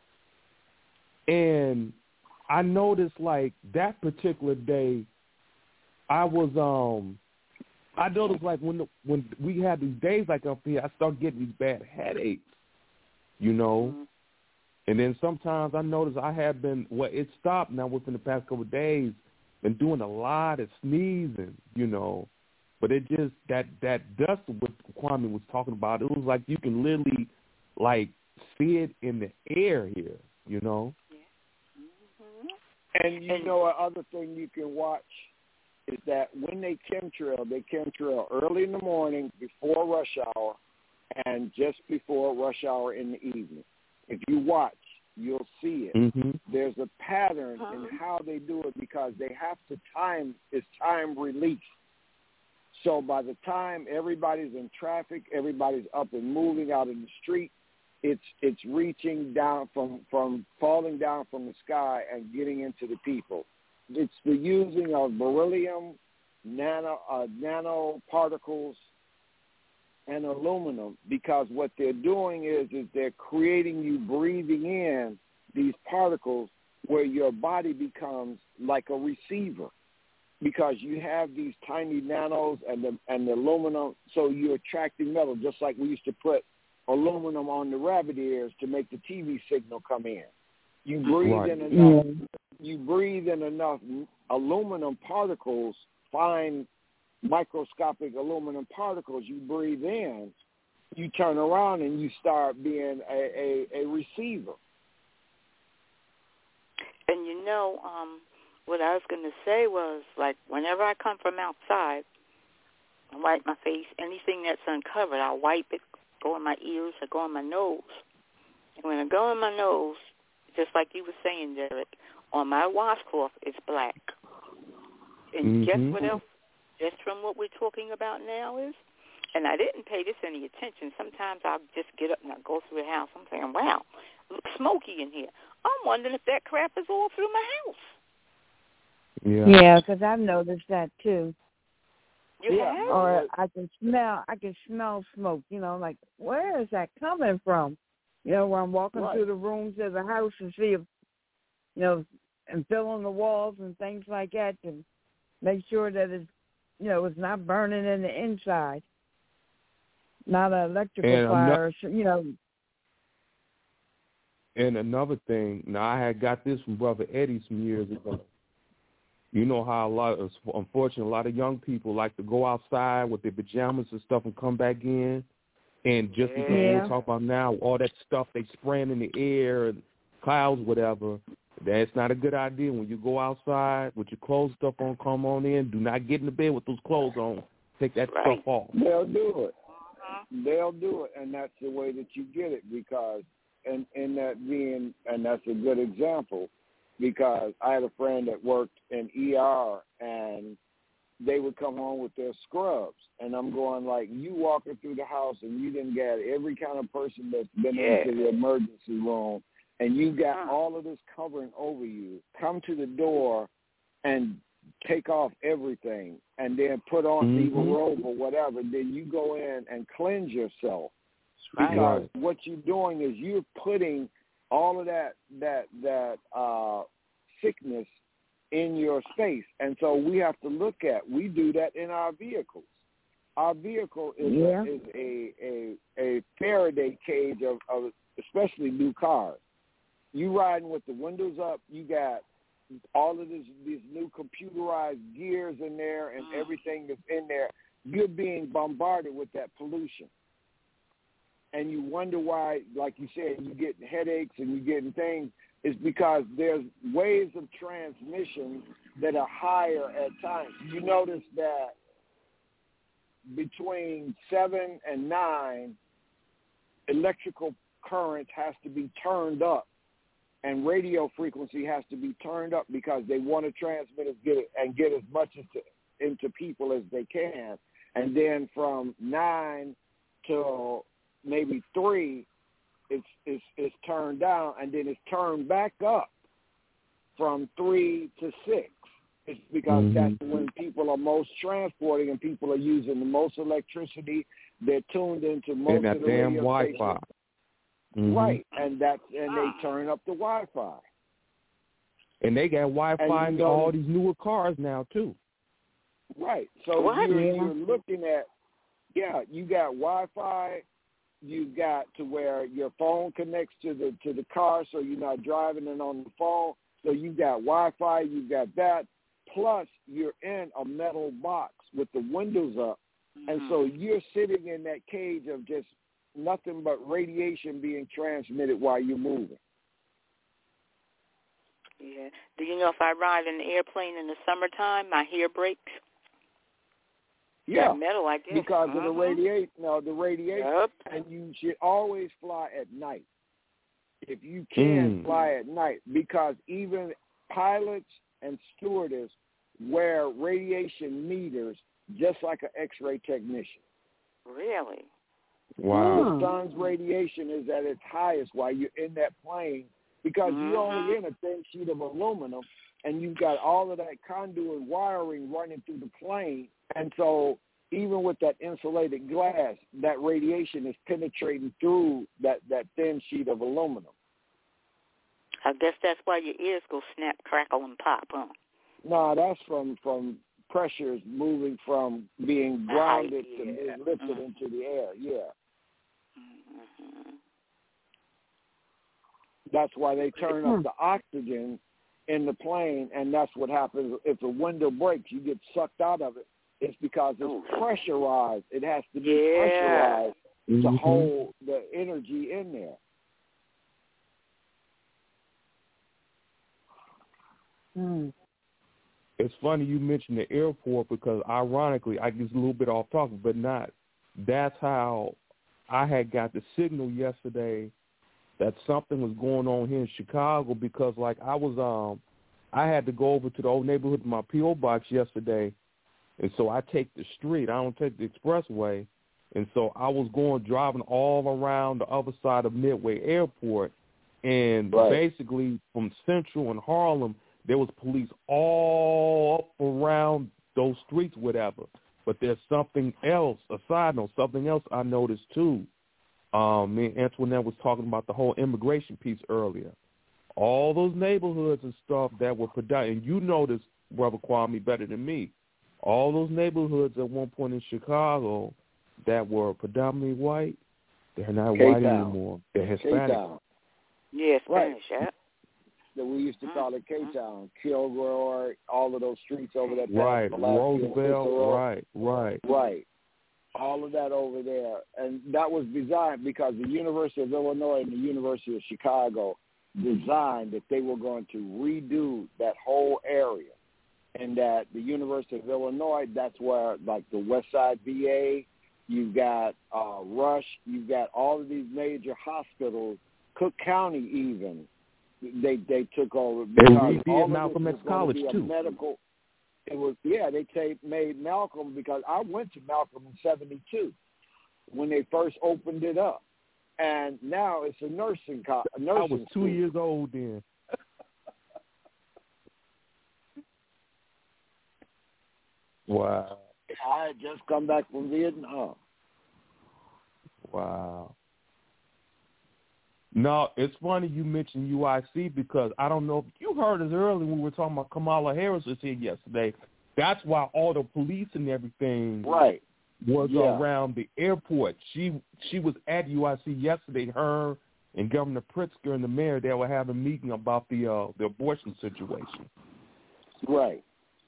And I noticed like that particular day, I was um. I noticed, like, when the, when we had these days like up here, I started getting these bad headaches, you know. Mm-hmm. And then sometimes I noticed I have been, well, it stopped now within the past couple of days, been doing a lot of sneezing, you know. But it just, that, that dust what Kwame was talking about, it was like you can literally, like, see it in the air here, you know. Mm-hmm. And you know, another thing you can watch is that when they chemtrail, they chemtrail early in the morning before rush hour and just before rush hour in the evening. If you watch, you'll see it. Mm-hmm. There's a pattern in how they do it because they have to time, it's time release. So by the time everybody's in traffic, everybody's up and moving out in the street, it's it's reaching down from, from falling down from the sky and getting into the people. It's the using of beryllium, nano, uh, nanoparticles, and aluminum because what they're doing is is they're creating you breathing in these particles where your body becomes like a receiver because you have these tiny nanos and the, and the aluminum, so you're attracting metal just like we used to put aluminum on the rabbit ears to make the T V signal come in. You breathe right. in enough. Yeah. You breathe in enough aluminum particles, fine microscopic aluminum particles. You breathe in. You turn around and you start being a, a, a receiver. And you know, um, what I was going to say was, like, whenever I come from outside, I wipe my face. Anything that's uncovered, I'll wipe it. Go in my ears or go in my nose. And when I go in my nose, just like you were saying, Derek, on my washcloth, it's black. And mm-hmm. guess what else? Just from what we're talking about now is, and I didn't pay this any attention. Sometimes I'll just get up and I go through the house. I'm saying, wow, it looks smoky in here. I'm wondering if that crap is all through my house. Yeah, yeah, because I've noticed that too. You yeah. have? Or I can smell, I can smell smoke. You know, like where is that coming from? You know, when I'm walking right. through the rooms of the house and see if, you know, and filling the walls and things like that to make sure that it's, you know, it's not burning in the inside, not an electrical and fire, no- you know. And another thing, now I had got this from Brother Eddie some years ago. You know how a lot of, unfortunately, a lot of young people like to go outside with their pajamas and stuff and come back in. And just because yeah. we're talking about now, all that stuff they spraying in the air and clouds, whatever, that's not a good idea. When you go outside with your clothes stuff on, come on in. Do not get in the bed with those clothes on. Take that right. stuff off. They'll do it. They'll do it, and that's the way that you get it because, and, and that being, and that's a good example because I had a friend that worked in E R and they would come home with their scrubs. And I'm going like, you walking through the house and you didn't get every kind of person that's been yeah. into the emergency room and you got all of this covering over you. Come to the door and take off everything and then put on mm-hmm. either robe or whatever. Then you go in and cleanse yourself Because right. what you're doing is you're putting all of that that that uh, sickness in your space, and so we have to look at. We do that in our vehicles. Our vehicle is Yeah. a, is a, a a Faraday cage of, of especially new cars. You riding with the windows up, you got all of this, these new computerized gears in there and everything that's in there. You're being bombarded with that pollution. And you wonder why, like you said, you get headaches and you're getting things. It's because there's ways of transmission that are higher at times. You notice that between seven and nine, electrical current has to be turned up, and radio frequency has to be turned up because they want to transmit and get it, and get as much as to, into people as they can. And then from nine till maybe three, it's it's it's turned down, and then it's turned back up from three to six. It's because mm-hmm. that's when people are most transporting and people are using the most electricity. They're tuned into most and that of the damn radio Wi-Fi. stations. Mm-hmm. Right, and that's and they turn up the Wi-Fi. And they got Wi-Fi And in you know, all these newer cars now too. Right, so What? you're, Yeah. you're looking at, yeah, you got Wi-Fi. You got to where your phone connects to the to the car, so you're not driving it on the phone. So you got Wi-Fi, you got that. Plus, you're in a metal box with the windows up, Mm-hmm. and so you're sitting in that cage of just nothing but radiation being transmitted while you're moving. Yeah. Do you know if I ride in an airplane in the summertime, my hair breaks? Yeah, That metal, I guess. because of the Mhm. radiation. No, the radiation, Yep. and you should always fly at night if you can Mm. fly at night, because even pilots and stewardess wear radiation meters just like an X-ray technician. Really? Wow. The sun's radiation is at its highest while you're in that plane, because Mhm. you're only in a thin sheet of aluminum, and you've got all of that conduit wiring running through the plane. And so even with that insulated glass, that radiation is penetrating through that, that thin sheet of aluminum. I guess that's why your ears go snap, crackle, and pop, huh? No, that's from, from pressures moving from being grounded yeah. to being lifted Mm-hmm. into the air. Yeah. Mm-hmm. That's why they turn up the oxygen in the plane, and that's what happens if the window breaks. You get sucked out of it. It's because it's Ooh. pressurized. It has to be Yeah. pressurized Mm-hmm. to hold the energy in there. Mm. It's funny you mentioned the airport, because ironically, I get a little bit off topic, but not. That's how I had got the signal yesterday that something was going on here in Chicago, because like I was, um, I had to go over to the old neighborhood with my P O box yesterday, and so I take the street. I don't take the expressway, and so I was going driving all around the other side of Midway Airport, and Right. basically from Central and Harlem, there was police all up around those streets, whatever. But there's something else, a side note, something else I noticed too. Um, me and Antoinette was talking about the whole immigration piece earlier. All those neighborhoods and stuff that were predominant, and you know this, Brother Kwame, better than me. All those neighborhoods at one point in Chicago that were predominantly white, they're not white K-Town. anymore. They're Hispanic. K-Town. Yeah, Right. Spanish, yeah. That we used to call it K-Town, Kilgore, all of those streets over that. Right, Pulaski and Roosevelt, Cicero. right, right. Right. All of that over there. And that was designed because the University of Illinois and the University of Chicago designed that they were going to redo that whole area. And that the University of Illinois, that's where, like, the West Side V A, you've got uh, Rush, you've got all of these major hospitals, Cook County even, they they took over. They because redid all of Malcolm this X was going College, to be a too. Medical, it was, yeah, they taped, made Malcolm, because I went to Malcolm in seventy-two when they first opened it up. And now it's a nursing co- a nursing I was two school. years old then. Wow. I had just come back from Vietnam. Wow. No, it's funny you mentioned U I C because I don't know if you heard us earlier when we were talking about Kamala Harris was here yesterday. That's why all the police and everything right. was yeah. around the airport. She she was at U I C yesterday. Her and Governor Pritzker and the mayor, they were having a meeting about the uh, the abortion situation. Right.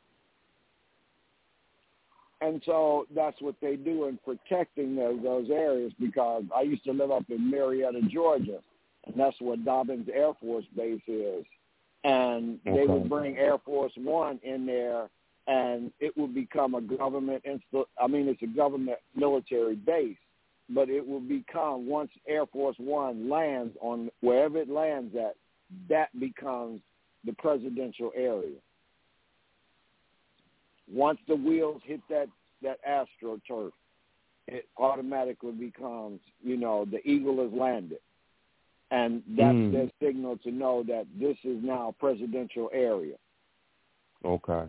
And so that's what they do in protecting those, those areas, because I used to live up in Marietta, Georgia, and that's where Dobbins Air Force Base is. And okay. they would bring Air Force One in there, and it would become a government, inst- I mean, it's a government military base, but it will become, once Air Force One lands on wherever it lands at, that becomes the presidential area. Once the wheels hit that, that AstroTurf, it automatically becomes, you know, the Eagle has landed. And that's mm. their signal to know that this is now a presidential area. Okay.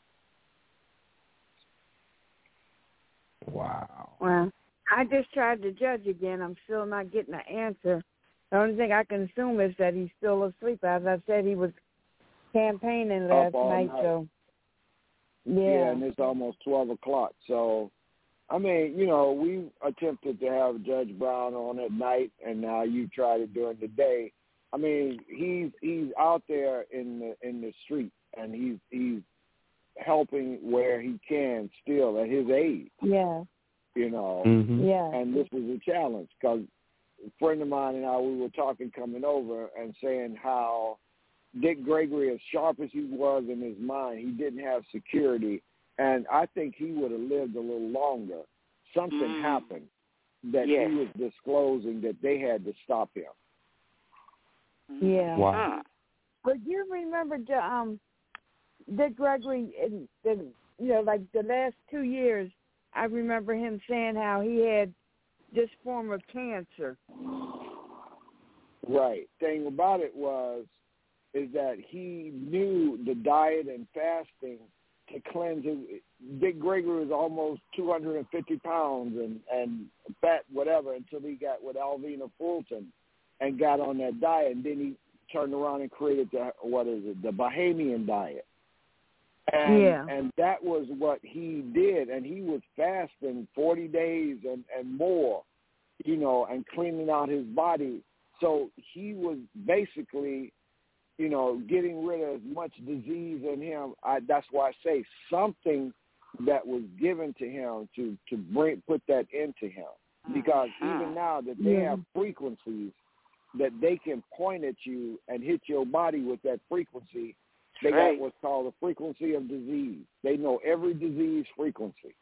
Wow. Well, I just tried to judge again. I'm still not getting an answer. The only thing I can assume is that he's still asleep. As I said, he was campaigning last night, night, so... Yeah. yeah, and it's almost twelve o'clock. So, I mean, you know, we attempted to have Judge Brown on at night, and now you tried it during the day. I mean, he's he's out there in the in the street, and he's he's helping where he can still at his age. Yeah. You know. Mm-hmm. Yeah. And this was a challenge because a friend of mine and I, we were talking coming over and saying how Dick Gregory, as sharp as he was in his mind, he didn't have security, and I think he would have lived a little longer. Something mm. happened that yes. he was disclosing that they had to stop him. Yeah. Wow. But you remember um, Dick Gregory, in the, you know, like the last two years, I remember him saying how he had this form of cancer. Right. Thing about it was, is that he knew the diet and fasting to cleanse his. Dick Gregory was almost two hundred fifty pounds and, and fat, whatever, until he got with Alvina Fulton and got on that diet. And then he turned around and created the, what is it, the Bahamian diet. And, yeah. and that was what he did. And he was fasting forty days and, and more, you know, and cleaning out his body. So he was basically, you know, getting rid of as much disease in him. I, that's why I say something that was given to him to, to bring put that into him. Because uh-huh. even now that they yeah. have frequencies that they can point at you and hit your body with that frequency, they right. got what's called the frequency of disease. They know every disease frequency.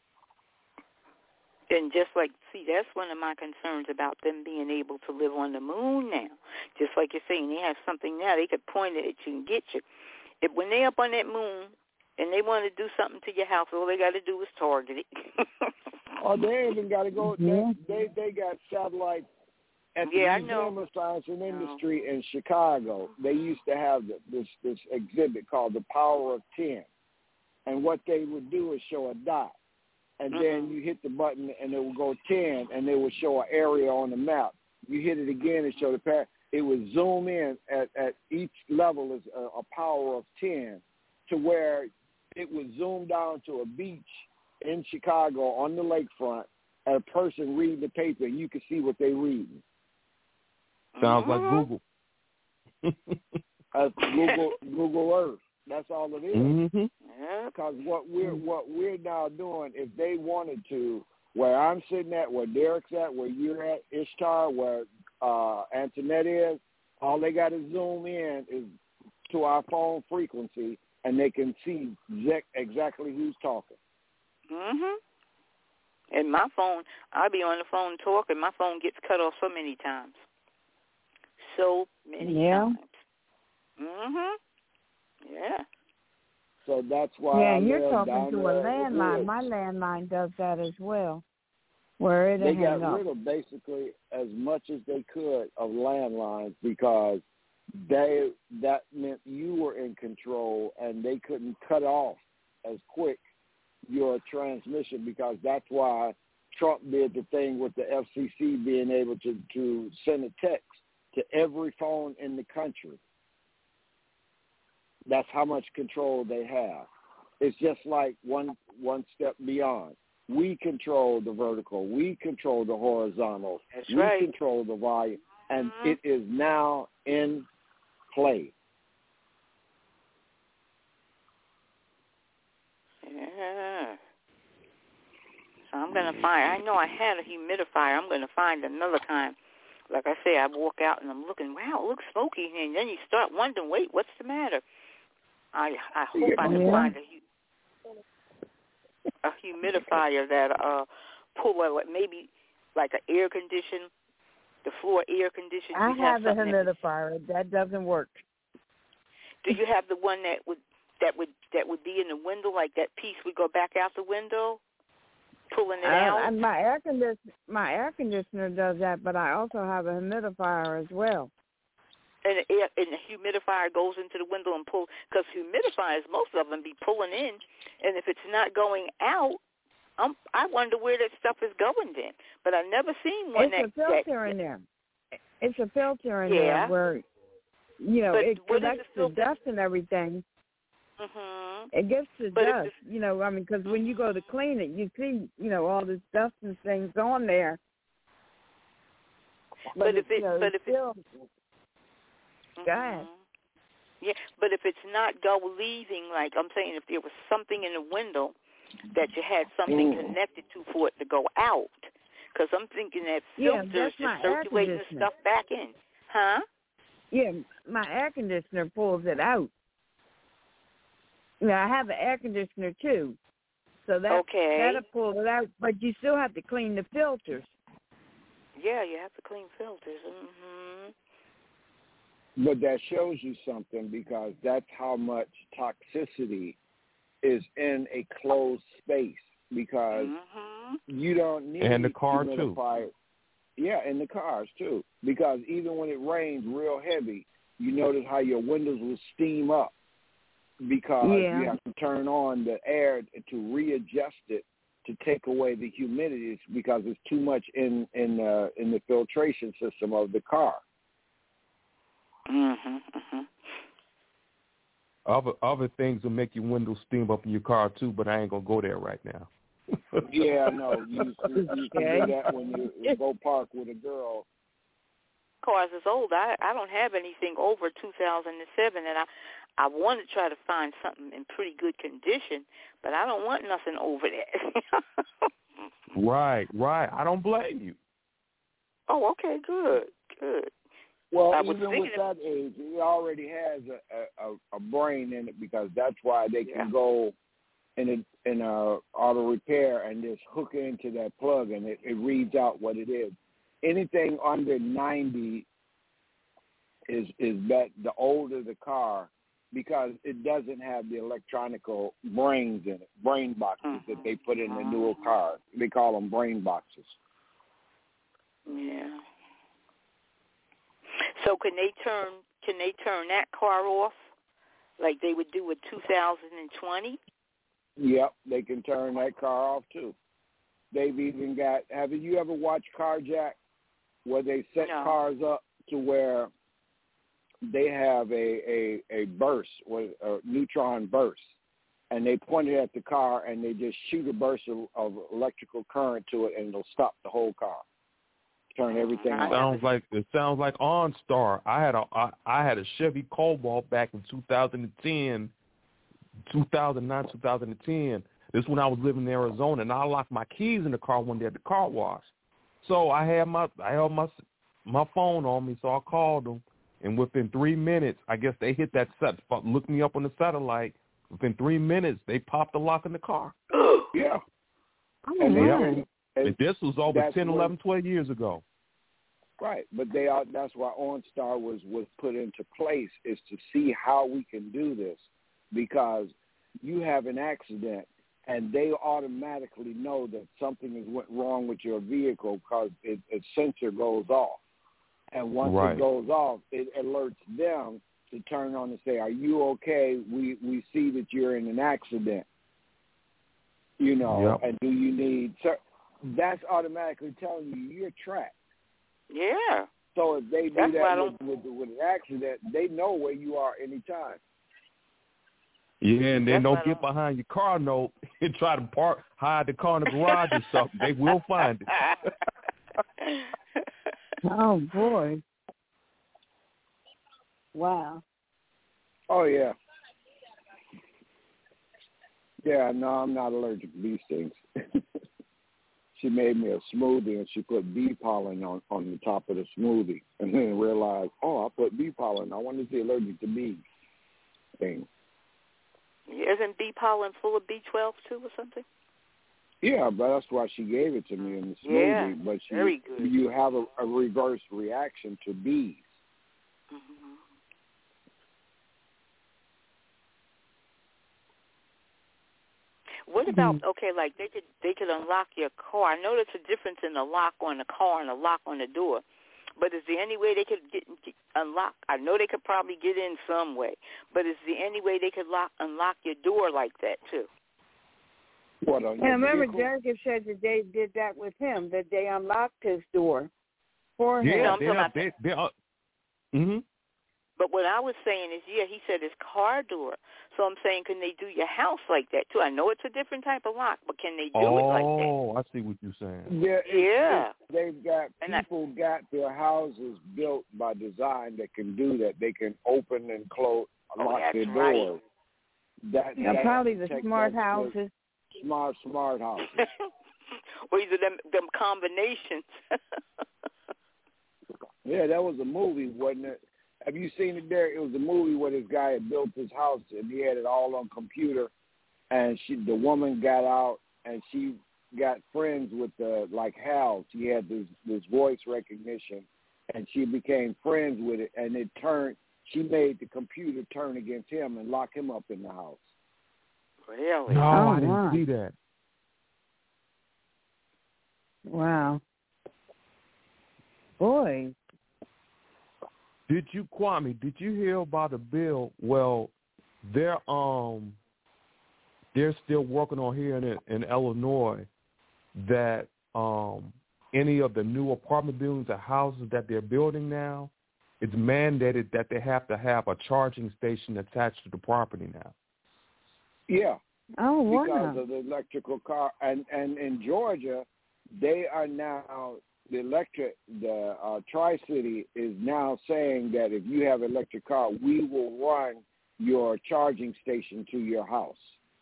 And just like, see, that's one of my concerns about them being able to live on the moon now. Just like you're saying, they have something now. They could point it at you and get you. If when they're up on that moon and they want to do something to your house, all they got to do is target it. Oh, they even got to go. Yeah. They, they they got satellites at the yeah, Museum of Science and Industry in Chicago. They used to have the, this this exhibit called The Power of Ten, and what they would do is show a dot. And mm-hmm. then you hit the button, and it will go ten, and it will show an area on the map. You hit it again, and show the path. It would zoom in at, at each level is a, a power of ten, to where it would zoom down to a beach in Chicago on the lakefront, and a person reading the paper, and you can see what they're reading. Sounds mm-hmm. like Google. That's Google Google Earth. That's all it is. Mm-hmm. Because what we're what we're now doing, if they wanted to, where I'm sitting at, where Derek's at, where you're at, Ishtar, where uh, Antoinette is, all they got to zoom in is to our phone frequency, and they can see exactly who's talking. Mhm. And my phone, I'll be on the phone talking. My phone gets cut off so many times. So many yeah. times. Mhm. Yeah. So that's why. Yeah, I you're live talking down to there a landline. My landline does that as well, where it They hang got up. rid of basically as much as they could of landlines because they that meant you were in control and they couldn't cut off as quick your transmission, because that's why Trump did the thing with the F C C being able to, to send a text to every phone in the country. That's how much control they have. It's just like one one step beyond. We control the vertical. We control the horizontal. That's we right. control the volume. And mm-hmm. it is now in play. Yeah. So I'm going to find, I know I had a humidifier. I'm going to find another kind. Like I say, I walk out and I'm looking, wow, it looks smoky. And then you start wondering, wait, what's the matter? I I hope I can yeah. find a, a humidifier that uh pull a, maybe like an air condition, the floor air condition. I have, have a humidifier. That, that doesn't work. Do you have the one that would that would that would be in the window, like that piece would go back out the window, pulling it I, out? I, my air conditioner, my air conditioner does that, but I also have a humidifier as well. And the, air, and the humidifier goes into the window and pulls, because humidifiers, most of them be pulling in, and if it's not going out, um, I wonder where that stuff is going then. But I've never seen one it's that... It's a filter that, in there. It's a filter in yeah. there where, you know, but it collects the, the dust and everything. Mm-hmm. It gets the but dust, you know, I mean, because when you go to clean it, you see, you know, all this dust and things on there. But, but if it... You know, but if still, it Go ahead. Yeah, but if it's not go leaving, like I'm saying, if there was something in the window that you had something mm. connected to for it to go out, because I'm thinking that yeah, filter's just circulating the stuff back in. Huh? Yeah, my air conditioner pulls it out. Yeah, I have an air conditioner too, so that okay. that'll pull it out. But you still have to clean the filters. Yeah, you have to clean filters. Mm-hmm. But that shows you something, because that's how much toxicity is in a closed space, because mm-hmm. you don't need and the car humidifier. too. Yeah, in the cars too, because even when it rains real heavy, you notice how your windows will steam up, because yeah. you have to turn on the air to readjust it to take away the humidity, because it's too much in in uh, in the filtration system of the car. Mm-hmm, mm-hmm. Other other things will make your windows steam up in your car too, but I ain't gonna go there right now. yeah, no, you, you, you can do that when you, you go park with a girl. Cars is old. I I don't have anything over two thousand seven, and I I want to try to find something in pretty good condition, but I don't want nothing over that. right, right. I don't blame you. Oh, okay, good, good. Well, I was even with that age, he already has a, a, a brain in it, because that's why they can yeah. go in a, in a auto repair and just hook into that plug, and it, it reads out what it is. Anything under ninety is is that the older the car, because it doesn't have the electronical brains in it, brain boxes mm-hmm. that they put in the newer cars. They call them brain boxes. Yeah. So can they turn can they turn that car off like they would do with two thousand twenty? Yep, they can turn that car off too. They've even got. Have you ever watched Carjack, where they set no. cars up to where they have a a, a burst, or a neutron burst, and they point it at the car and they just shoot a burst of, of electrical current to it, and it'll stop the whole car. Turn everything It off. sounds like it sounds like OnStar. I had a I, I had a Chevy Cobalt back in two thousand ten, two thousand nine, two thousand ten. This is when I was living in Arizona, and I locked my keys in the car one day at the car wash. So I had my I had my my phone on me, so I called them, and within three minutes, I guess they hit that set, looked me up on the satellite. Within three minutes, they popped the lock in the car. Yeah. Oh, and my. they, And this was over ten, what, eleven, twelve years ago. Right, but they are. That's why OnStar was was put into place, is to see how we can do this, because you have an accident and they automatically know that something is went wrong with your vehicle, because it, its sensor goes off, and once right. it goes off, it alerts them to turn on and say, "Are you okay? We we see that you're in an accident, you know, yep. and do you need?" Sir, that's automatically telling you you're trapped. Yeah. So if they do That's why I that don't- with, with, with an accident, they know where you are anytime. Yeah, and then That's why don't I get don't- behind your car note and try to park, hide the car in the garage or something. They will find it. Oh boy! Wow. Oh yeah. Yeah, no, I'm not allergic to these things. She made me a smoothie and she put bee pollen on, on the top of the smoothie, and then realized, oh, I put bee pollen. I wanted to see allergic to bees thing. Isn't bee pollen full of B twelve too or something? Yeah, but that's why she gave it to me in the smoothie. Yeah, but she, very good. You have a, a reverse reaction to bees. Mm-hmm. What about Mm-hmm. okay? Like they could they could unlock your car. I know there's a difference in a lock on the car and a lock on the door, but is there any way they could get, get unlock? I know they could probably get in some way, but is there any way they could lock unlock your door like that too? What on And I your remember vehicle? Jacob said that they did that with him, that they unlocked his door for him. Yeah, I'm they talking are. about- They, they are. Mm-hmm. But what I was saying is, yeah, he said his car door. So I'm saying, can they do your house like that too? I know it's a different type of lock, but can they do Oh, it like that? I see what you're saying. Yeah, it's, Yeah. it's, they've got And I- people got their houses built by design that can do that. They can open and close, Oh, lock that's their right. doors. That, Yeah, that probably the tech- smart that's the houses. Smart, smart houses. Or either them them combinations. Yeah, that was a movie, wasn't it? Have you seen it there? It was a movie where this guy had built his house and he had it all on computer, and she, the woman got out and she got friends with the like Hal. She had this this voice recognition, and she became friends with it, and it turned. She made the computer turn against him and lock him up in the house. Really? No, Oh, I didn't wow. see that. Wow. Boy. Did you, Kwame? Did you hear about the bill? Well, they're um, they're still working on here in in Illinois that um, any of the new apartment buildings or houses that they're building now, it's mandated that they have to have a charging station attached to the property now. Yeah. Oh, wow. Because of the electrical car, and and in Georgia, they are now the electric. The uh, Tri-City is now saying that if you have an electric car, we will run your charging station to your house.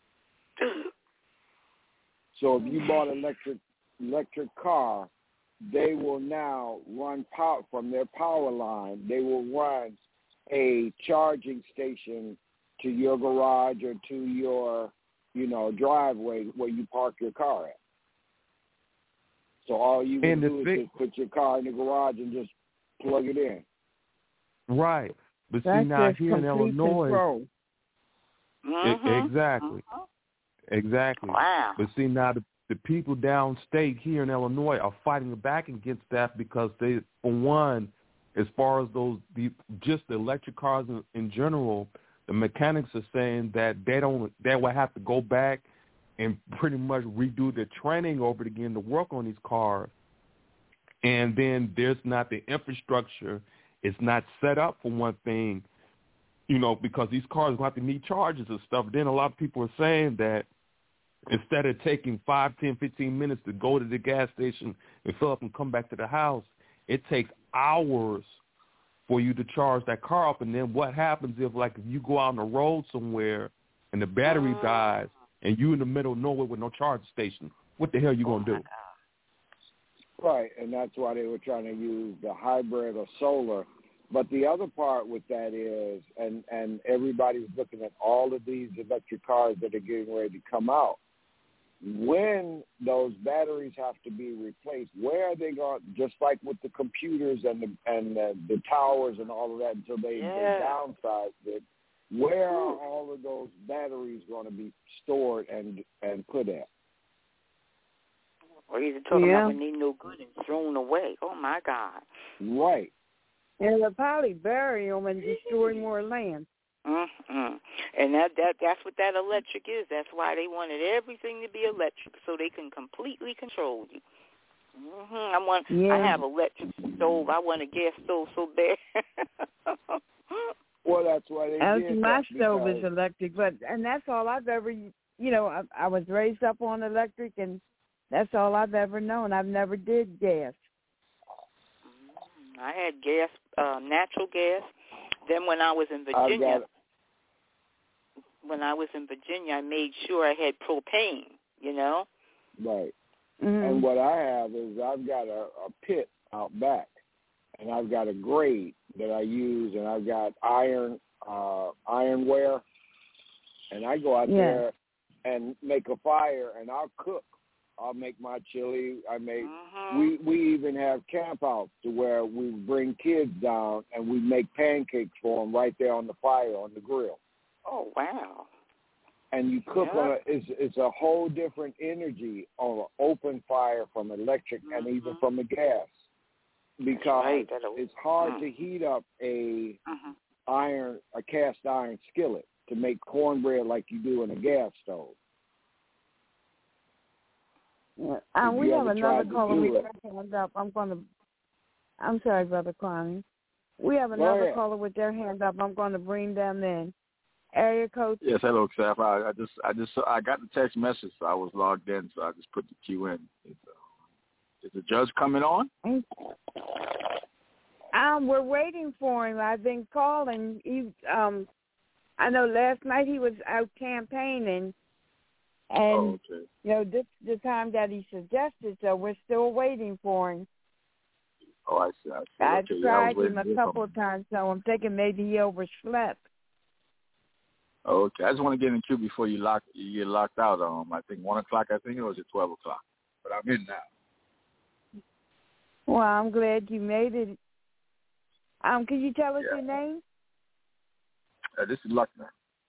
So if you bought an electric electric car, they will now run power from their power line. They will run a charging station to your garage or to your, you know, driveway where you park your car at. So all you can And the do is thing- just put your car in the garage and just plug it in. Right. But That's see, now just here in complete Illinois, control. e- Mhm. exactly, exactly. Wow. But see, now the, the people downstate here in Illinois are fighting back against that because they, for one, as far as those, the, just the electric cars in, in general, the mechanics are saying that they don't, they will have to go back and pretty much redo the training over again to work on these cars. And then there's not the infrastructure. It's not set up for one thing, you know, because these cars will have to need charges and stuff. Then a lot of people are saying that instead of taking five, ten, fifteen minutes to go to the gas station and fill up and come back to the house, it takes hours for you to charge that car up. And then what happens if, like, if you go out on the road somewhere and the battery Mm. dies and you in the middle of nowhere with no charge station, what the hell you going to do? Right, and that's why they were trying to use the hybrid or solar. But the other part with that is, and, and everybody's looking at all of these electric cars that are getting ready to come out. When those batteries have to be replaced, where are they going? Just like with the computers and the and the, the towers and all of that, until they, Yeah. they downsized it. Where are all of those batteries going to be stored and and put at? Or either talking Yeah. about when they no good and thrown away. Oh my God. Right. And they'll probably bury them and destroy more land. Mm-hmm. And that that that's what that electric is. That's why they wanted everything to be electric, so they can completely control you. Mhm. I want. Yeah. I have electric stove. I want a gas stove so bad. Well, that's why they Actually, did my that stove because, is electric, but and that's all I've ever, you know, I, I was raised up on electric, and that's all I've ever known. I've never did gas. I had gas, uh, natural gas. Then when I was in Virginia, when I was in Virginia, I made sure I had propane. You know. Right. Mm-hmm. And what I have is I've got a, a pit out back, and I've got a grate that I use, and I've got iron uh, ironware, and I go out Yeah. there and make a fire, and I'll cook. I'll make my chili. I make. Mm-hmm. We we even have camp outs to where we bring kids down and we make pancakes for them right there on the fire on the grill. Oh wow! And you cook Yeah. on a, it's it's a whole different energy on an open fire from electric Mm-hmm. and even from a gas, because right. That'll- it's hard mm. to heat up a Mhm. iron a cast iron skillet to make cornbread like you do in a gas stove. Yeah. Um, If we you have ever another tried to caller do with it. their hand up. I'm going to. I'm sorry, Brother Kwame. We have Go another ahead. caller with their hand up. I'm going to bring them in. Area code. Yes, hello, Steph. I, I just, I just, I got the text message, so I was logged in, so I just put the Q in. Is, uh, is the judge coming on? Um, we're waiting for him. I've been calling. He, um, I know last night he was out campaigning, and Oh, okay. you know this the time that he suggested. So we're still waiting for him. Oh, I see. I see. I've Okay, yeah, I tried was him a waiting to hear couple from of times, so I'm thinking maybe he overslept. Oh, okay, I just want to get in the queue before you lock, you get locked out. Um, I think one o'clock. I think, or was it twelve o'clock? But I'm in now. Well, I'm glad you made it. Um, can you tell us Yeah. your name? Uh, this is Luckner.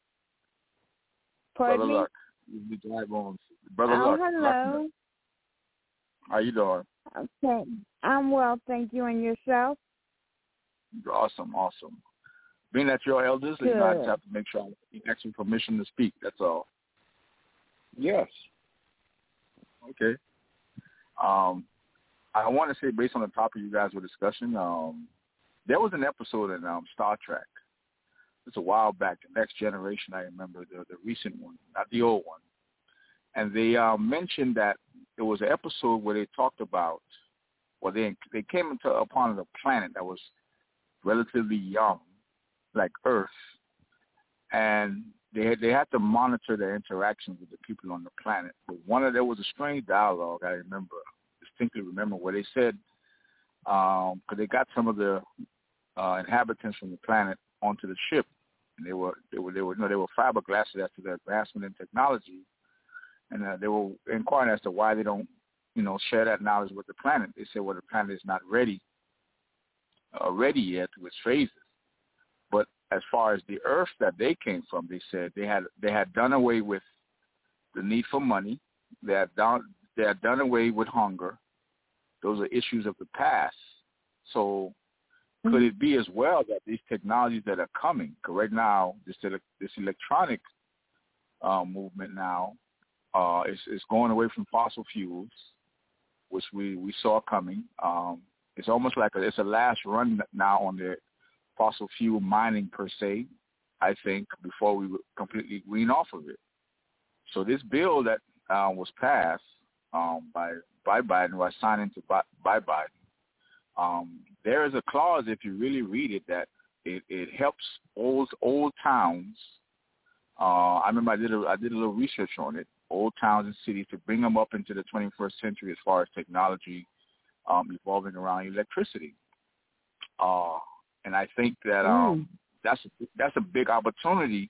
Pardon Brother me? Luck. You be drive on. Brother Oh, Luck. hello. Luckner. How you doing? Okay. I'm well, thank you. And yourself? Awesome, awesome. Being that you're elders, you know, I just Good. have to make sure I ask you permission to speak. That's all. Yes. Okay. Um, I want to say, based on the topic you guys were discussing, um, there was an episode in um, Star Trek. It's a while back, The Next Generation, I remember, the, the recent one, not the old one. And they uh, mentioned that there was an episode where they talked about, well, they, they came into upon a planet that was relatively young, like Earth, and they had, they had to monitor their interactions with the people on the planet. But one of there was a strange dialogue, I remember, distinctly remember, where they said, because um, they got some of the uh, inhabitants from the planet onto the ship, and they were they were they were you know, they were fiberglassed as to their advancement in technology, and uh, they were inquiring as to why they don't you know share that knowledge with the planet. They said, well, the planet is not ready uh, ready yet to its phases. But as far as the Earth that they came from, they said they had they had done away with the need for money. They had done they had done away with hunger. Those are issues of the past. So could it be as well that these technologies that are coming, because right now this this electronic uh, movement now uh, is, is going away from fossil fuels, which we, we saw coming. Um, it's almost like a, it's a last run now on the fossil fuel mining per se, I think, before we would completely wean off of it. So this bill that uh, was passed um, by by Biden, was signed into by, by Biden, um, there is a clause, if you really read it, that it, it helps old old towns. Uh, I remember I did a, I did a little research on it. Old towns and cities to bring them up into the twenty-first century as far as technology um, evolving around electricity. Uh, and I think that um, mm. that's a, that's a big opportunity.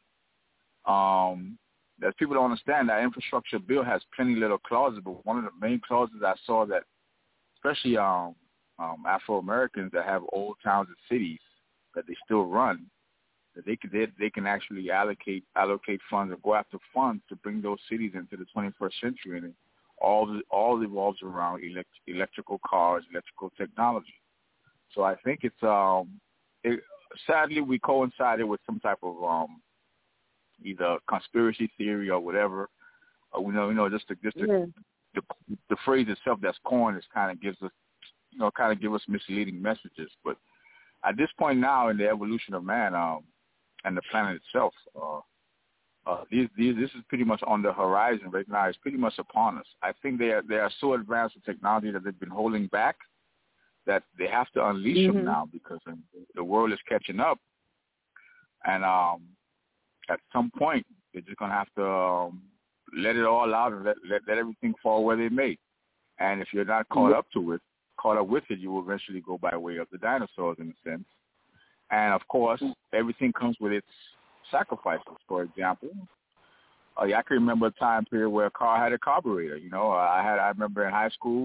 Um, that people don't understand that infrastructure bill has plenty little clauses, but one of the main clauses I saw that, especially um, um, Afro-Americans that have old towns and cities that they still run, that they can they, they can actually allocate allocate funds or go after funds to bring those cities into the twenty-first century, and it all all evolves around elect, electrical cars, electrical technology. So I think it's um, it, sadly we coincided with some type of um, either conspiracy theory or whatever. Uh, we know, you know, just to just to, yeah. the the phrase itself that's coined is kind of gives us, you know, kind of give us misleading messages. But at this point now in the evolution of man um, and the planet itself, uh, uh, these, these, this is pretty much on the horizon right now. It's pretty much upon us. I think they are, they are so advanced with technology that they've been holding back, that they have to unleash mm-hmm. them now, because the world is catching up. And um, at some point, they're just going to have to um, let it all out and let, let, let everything fall where they may. And if you're not caught mm-hmm. up to it, caught up with it, you will eventually go by way of the dinosaurs in a sense. And, of course, everything comes with its sacrifices. For example, uh, yeah, I can remember a time period where a car had a carburetor. You know, I had I remember in high school,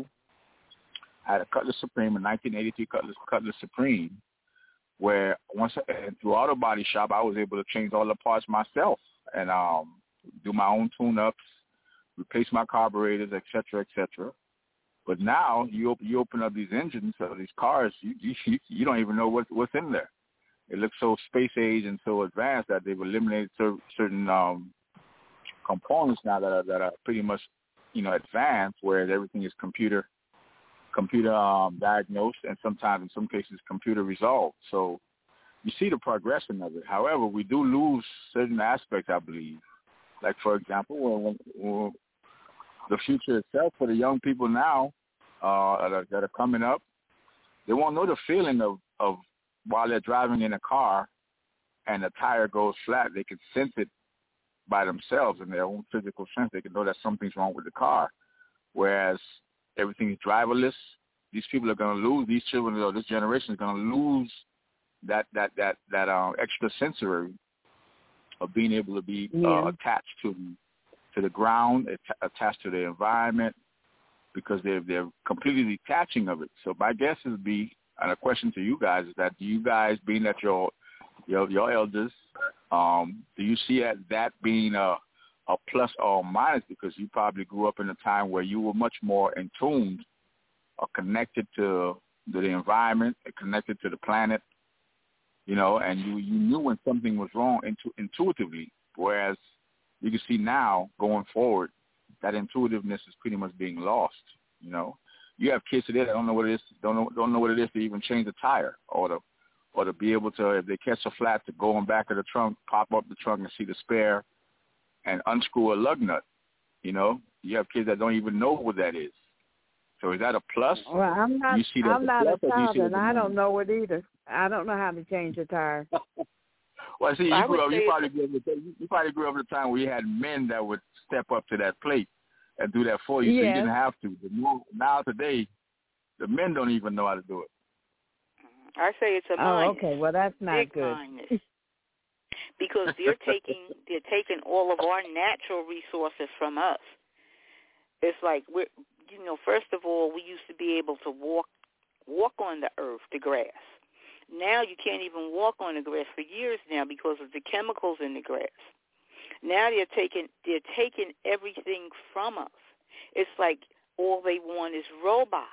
I had a Cutlass Supreme, a nineteen eighty-three Cutlass, Cutlass Supreme, where once I, and through auto body shop, I was able to change all the parts myself and um, do my own tune-ups, replace my carburetors, et cetera, et cetera. But now you open, you open up these engines of these cars, you, you you don't even know what, what's in there. It looks so space age and so advanced that they've eliminated cer- certain um, components now that are, that are pretty much, you know, advanced, whereas everything is computer computer um, diagnosed and sometimes in some cases computer resolved. So you see the progression of it. However, we do lose certain aspects, I believe. Like, for example, when, when the future itself for the young people now uh, that, are, that are coming up, they won't know the feeling of, of while they're driving in a car and the tire goes flat. They can sense it by themselves in their own physical sense. They can know that something's wrong with the car. Whereas everything is driverless, these people are going to lose, these children or this generation is going to lose that that that that uh, extra sensory of being able to be yeah. uh, attached to to the ground, attached to the environment, because they're they're completely detaching of it. So my guess is be, and a question to you guys is that, do you guys, being that your your your elders, um, do you see that, that being a a plus or a minus, because you probably grew up in a time where you were much more in tune or connected to, to the environment, connected to the planet, you know, and you, you knew when something was wrong intu- intuitively, whereas you can see now going forward that intuitiveness is pretty much being lost, you know. You have kids today that don't know what it is, don't know, don't know what it is to even change a tire, or to, or to be able to, if they catch a flat, to go in back of the trunk, pop up the trunk and see the spare and unscrew a lug nut, you know. You have kids that don't even know what that is. So is that a plus? Well, I'm not, you see that I'm not a child, and I don't moment? know it either. I don't know how to change a tire. Well, see, you, grew up, you, probably grew up at, you probably grew up at a time where you had men that would step up to that plate and do that for you, yes. So you didn't have to. But now today, the men don't even know how to do it. I say it's a oh, minus. okay. Well, that's not Big good. Minus. Because they're taking they're taking all of our natural resources from us. It's like we're, you know, first of all, we used to be able to walk walk on the earth, the grass. Now you can't even walk on the grass for years now because of the chemicals in the grass. Now they're taking they're taking everything from us. It's like all they want is robots.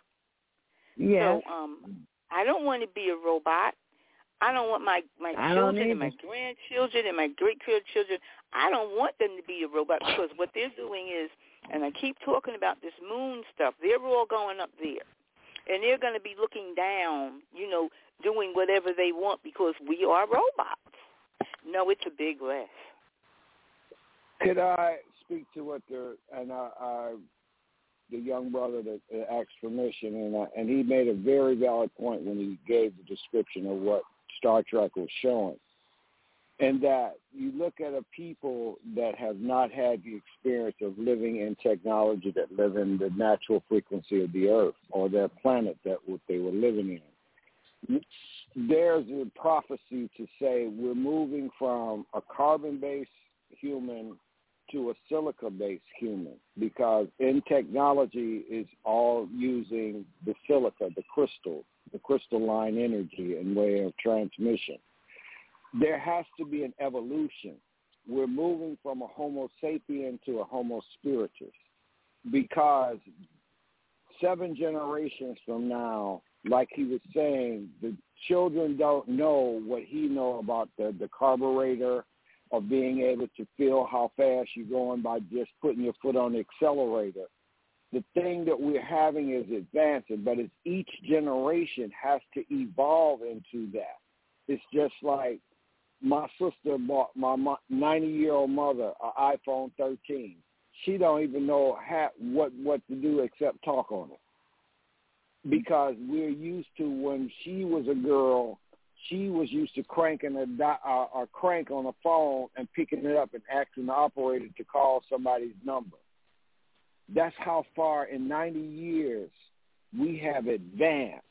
Yeah. So um, I don't want to be a robot. I don't want my, my children and my grandchildren and my great-grandchildren, I don't want them to be a robot, because what they're doing is, and I keep talking about this moon stuff, they're all going up there. And they're going to be looking down, you know, doing whatever they want because we are robots. No, it's a big risk. Could I speak to what the, and I, I the young brother that asked permission, and, uh, and he made a very valid point when he gave the description of what Star Trek was showing, and that you look at a people that have not had the experience of living in technology, that live in the natural frequency of the earth or their planet that what they were living in. There's a prophecy to say we're moving from a carbon-based human to a silica-based human, because in technology is all using the silica, the crystal, the crystalline energy and way of transmission. There has to be an evolution. We're moving from a Homo sapien to a Homo spiritus, because seven generations from now, like he was saying, the children don't know what he know about the, the carburetor, of being able to feel how fast you're going by just putting your foot on the accelerator. the thing that we're having is advancing, but it's each generation has to evolve into that. It's just like my sister bought my ninety-year-old mother an iPhone thirteen. She don't even know how, what what to do except talk on it, because we're used to when she was a girl, she was used to cranking a, a, a crank on a phone and picking it up and asking the operator to call somebody's number. That's how far in ninety years we have advanced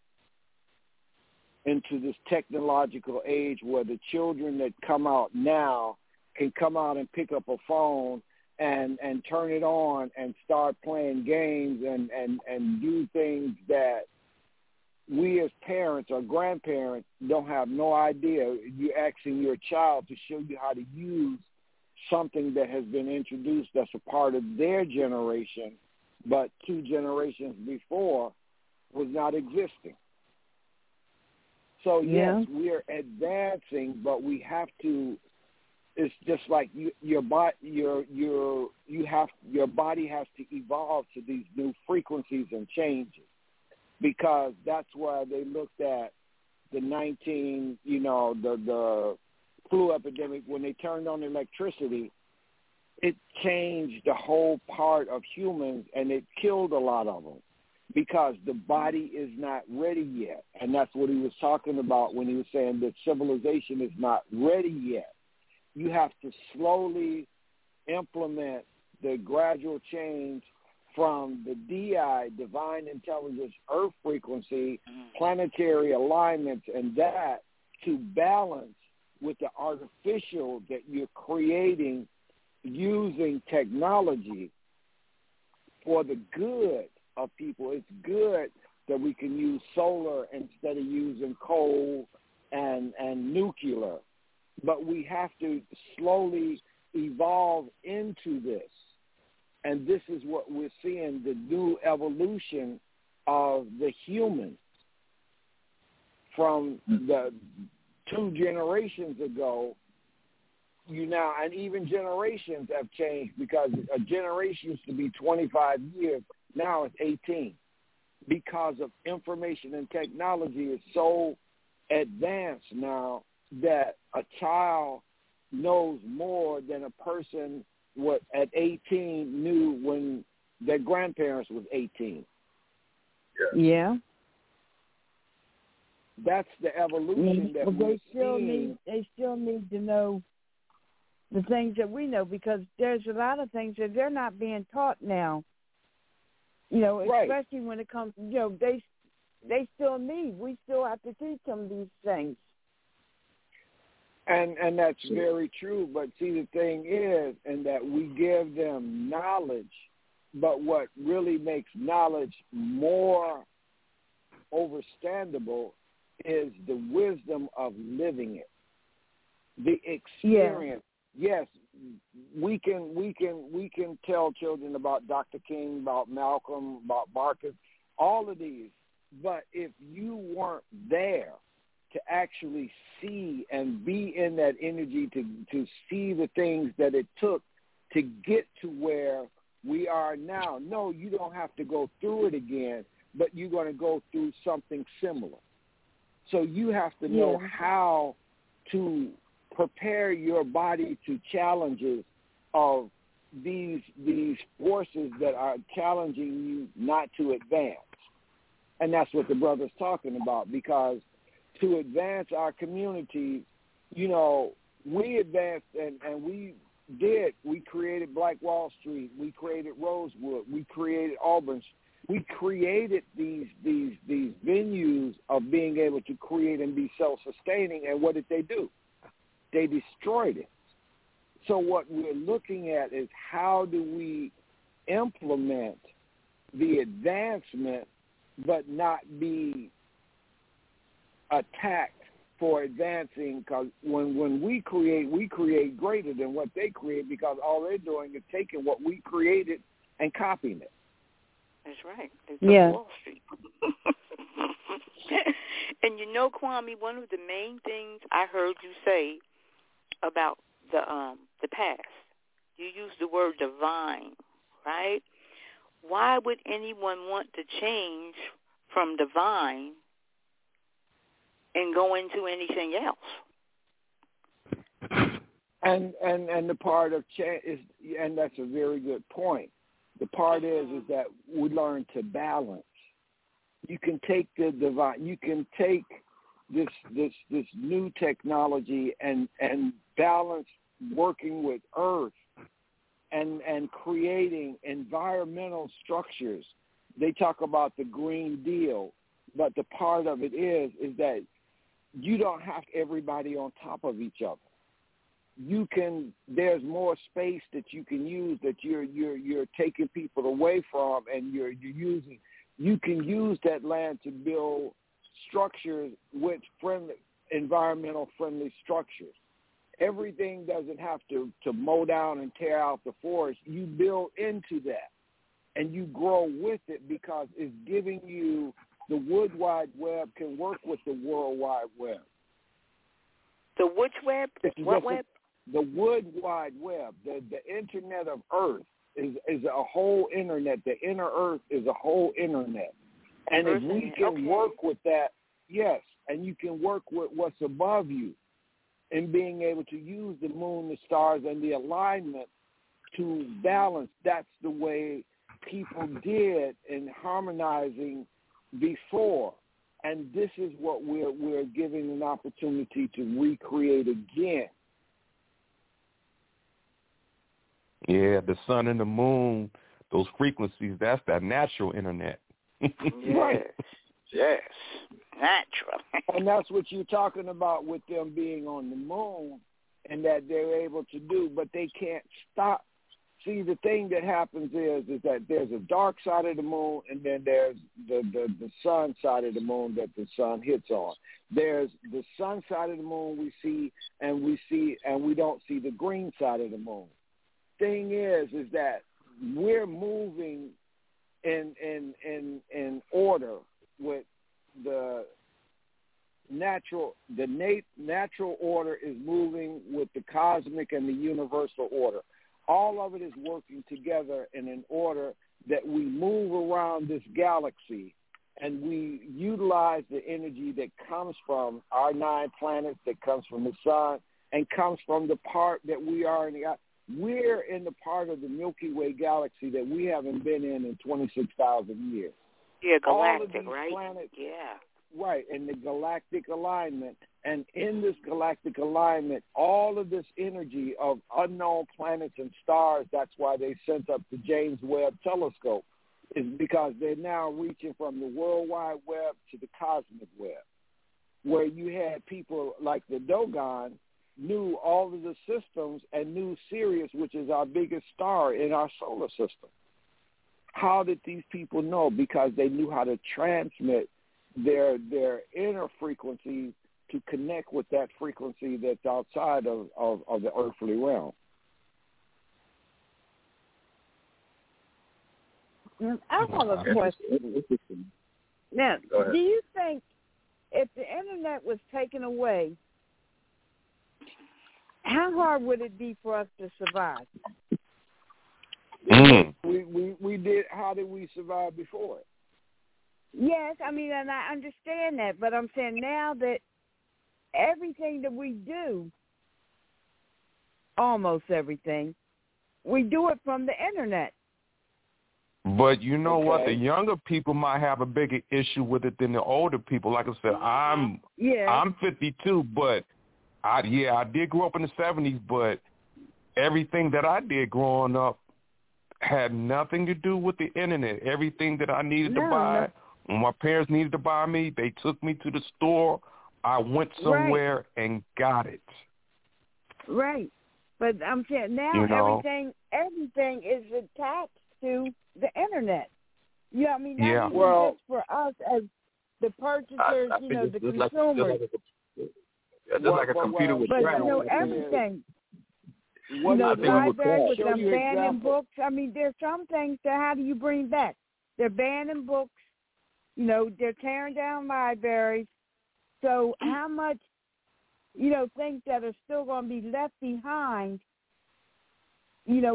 into this technological age where the children that come out now can come out and pick up a phone and, and turn it on and start playing games and, and, and do things that we as parents or grandparents don't have no idea. You're asking your child to show you how to use something that has been introduced that's a part of their generation, but two generations before was not existing. So, yes, yeah. we are advancing, but we have to, it's just like you, your body, your, your, you have, your body has to evolve to these new frequencies and changes, because that's why they looked at the nineteen, you know, the, the flu epidemic. When they turned on electricity, it changed the whole part of humans, and it killed a lot of them because the body is not ready yet. And that's what he was talking about when he was saying that civilization is not ready yet. You have to slowly implement the gradual change from the D I, divine intelligence, earth frequency, planetary alignments, and that to balance with the artificial that you're creating using technology for the good of people. It's good that we can use solar instead of using coal and, and nuclear. But we have to slowly evolve into this. And this is what we're seeing, the new evolution of the human from the two generations ago. You now, and even generations have changed, because a generation used to be twenty-five years. Now it's eighteen, because of information and technology is so advanced now that a child knows more than a person what at eighteen knew when their grandparents was eighteen. Yeah. yeah. That's the evolution that well, we're they still seeing. Need, they still need to know the things that we know, because there's a lot of things that they're not being taught now. You know, especially right. when it comes, you know, they they still need. We still have to teach them these things. And and that's very true. But see, the thing is, and that we give them knowledge, but what really makes knowledge more overstandable is the wisdom of living it, the experience. Yeah. Yes, we can we can we can tell children about Doctor King, about Malcolm, about Marcus, all of these. But if you weren't there to actually see and be in that energy to, to see the things that it took to get to where we are now. No, you don't have to go through it again, but you're going to go through something similar. So you have to know yeah. how to prepare your body to challenges of these these forces that are challenging you not to advance. And that's what the brother's talking about, because to advance our community, you know, we advanced and, and we did. We created Black Wall Street. We created Rosewood. We created Auburn. We created these these these venues of being able to create and be self-sustaining. And what did they do? They destroyed it. So what we're looking at is how do we implement the advancement but not be attacked for advancing, because when, when we create, we create greater than what they create, because all they're doing is taking what we created and copying it. That's right. It's yeah. Wall Street. And you know, Kwame, one of the main things I heard you say about the um the past, you used the word divine, right? why would anyone want to change from divine and go into anything else? And and and the part of change is, and that's a very good point. The part is is that we learn to balance. You can take the divine. You can take this this this new technology and and balance working with Earth and and creating environmental structures. They talk about the Green Deal, but the part of it is is that you don't have everybody on top of each other. You can. There's more space that you can use that you're you're you're taking people away from, and you're you're using. You can use that land to build structures with friendly, environmental friendly structures. Everything doesn't have to, to mow down and tear out the forest. You build into that, and you grow with it because it's giving you the Wood Wide Web can work with the World Wide Web. The which web? What web? The Wood Wide Web, the, the Internet of Earth, is, is a whole Internet. The inner Earth is a whole Internet. And if we can okay. work with that, yes, and you can work with what's above you and being able to use the moon, the stars, and the alignment to balance. That's the way people did in harmonizing before. And this is what we're we're giving an opportunity to recreate again. Yeah, the sun and the moon, those frequencies, that's that natural internet. Yes, yes, natural. And that's what you're talking about with them being on the moon and that they're able to do, but they can't stop. See, the thing that happens is is that there's a dark side of the moon, and then there's the, the, the sun side of the moon that the sun hits on. There's the sun side of the moon we see, and we see, and we don't see the green side of the moon. Thing is, is that we're moving in in in in order with the natural. The nat- natural order is moving with the cosmic and the universal order. All of it is working together in an order that we move around this galaxy, and we utilize the energy that comes from our nine planets, that comes from the sun, and comes from the part that we are in the. We're in the part of the Milky Way galaxy that we haven't been in in twenty-six thousand years. Yeah, galactic, all of these right? Planets, yeah. Right, in the galactic alignment. And in this galactic alignment, all of this energy of unknown planets and stars, that's why they sent up the James Webb Telescope, is because they're now reaching from the World Wide Web to the Cosmic Web, where you had people like the Dogon knew all of the systems and knew Sirius, which is our biggest star in our solar system. How did these people know? Because they knew how to transmit their their inner frequencies to connect with that frequency that's outside of, of, of the earthly realm. I have a question. Now, do you think if the internet was taken away, how hard would it be for us to survive? Mm. We, we we did. How did we survive before it? Yes, I mean, and I understand that, but I'm saying now that everything that we do, almost everything, we do it from the internet. But you know okay. what? The younger people might have a bigger issue with it than the older people. Like I said, I'm yeah. I'm fifty-two, but I yeah, I did grow up in the seventies, but everything that I did growing up had nothing to do with the internet. Everything that I needed no, to buy, no. when my parents needed to buy me, they took me to the store. I went somewhere right. and got it. Right. But I'm saying now you know? everything everything is attached to the internet. You know what I mean? Not yeah. even well, just for us as the purchasers, I, I you know, the consumers. Like, just like a, just well, like a well, computer well, with but RAM. you know, everything. What you know, I think we would libraries with show them you banning example. books. I mean, there's some things that how do you bring back? They're banning books. You know, they're tearing down libraries. So how much, you know, things that are still going to be left behind, you know,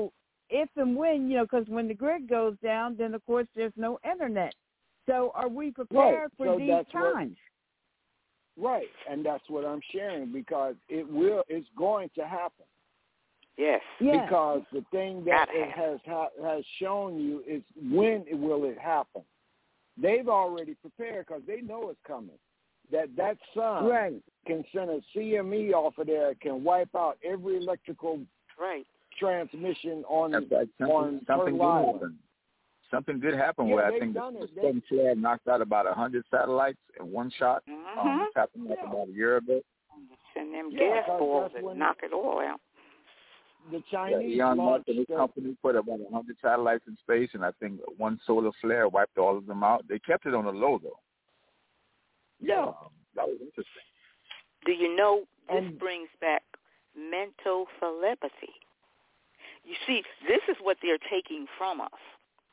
if and when, you know, because when the grid goes down, then, of course, there's no Internet. So are we prepared right. for so these that's times? What, right, and that's what I'm sharing because it will. It's going to happen. Yes. yes. Because the thing that it has has shown you is when it will it happen. They've already prepared because they know it's coming. That that sun right. can send a C M E off of there, can wipe out every electrical right. transmission on That's right. Something, on something Turtle did Island. happen. Something did happen Yeah, where I they've think done the, it. the They- sun flare knocked out about a hundred satellites in one shot. Mm-hmm. Um, this happened like Yeah. about a year ago. Send them Yeah, gas 'cause balls that's and when- knock it all out. The Yeah, Chinese Elon Musk launched and his the, company put about a hundred satellites in space, and I think one solar flare wiped all of them out. They kept it on the low though. yeah. Um, that was interesting. Do you know this And- brings back mental telepathy? You see, this is what they're taking from us.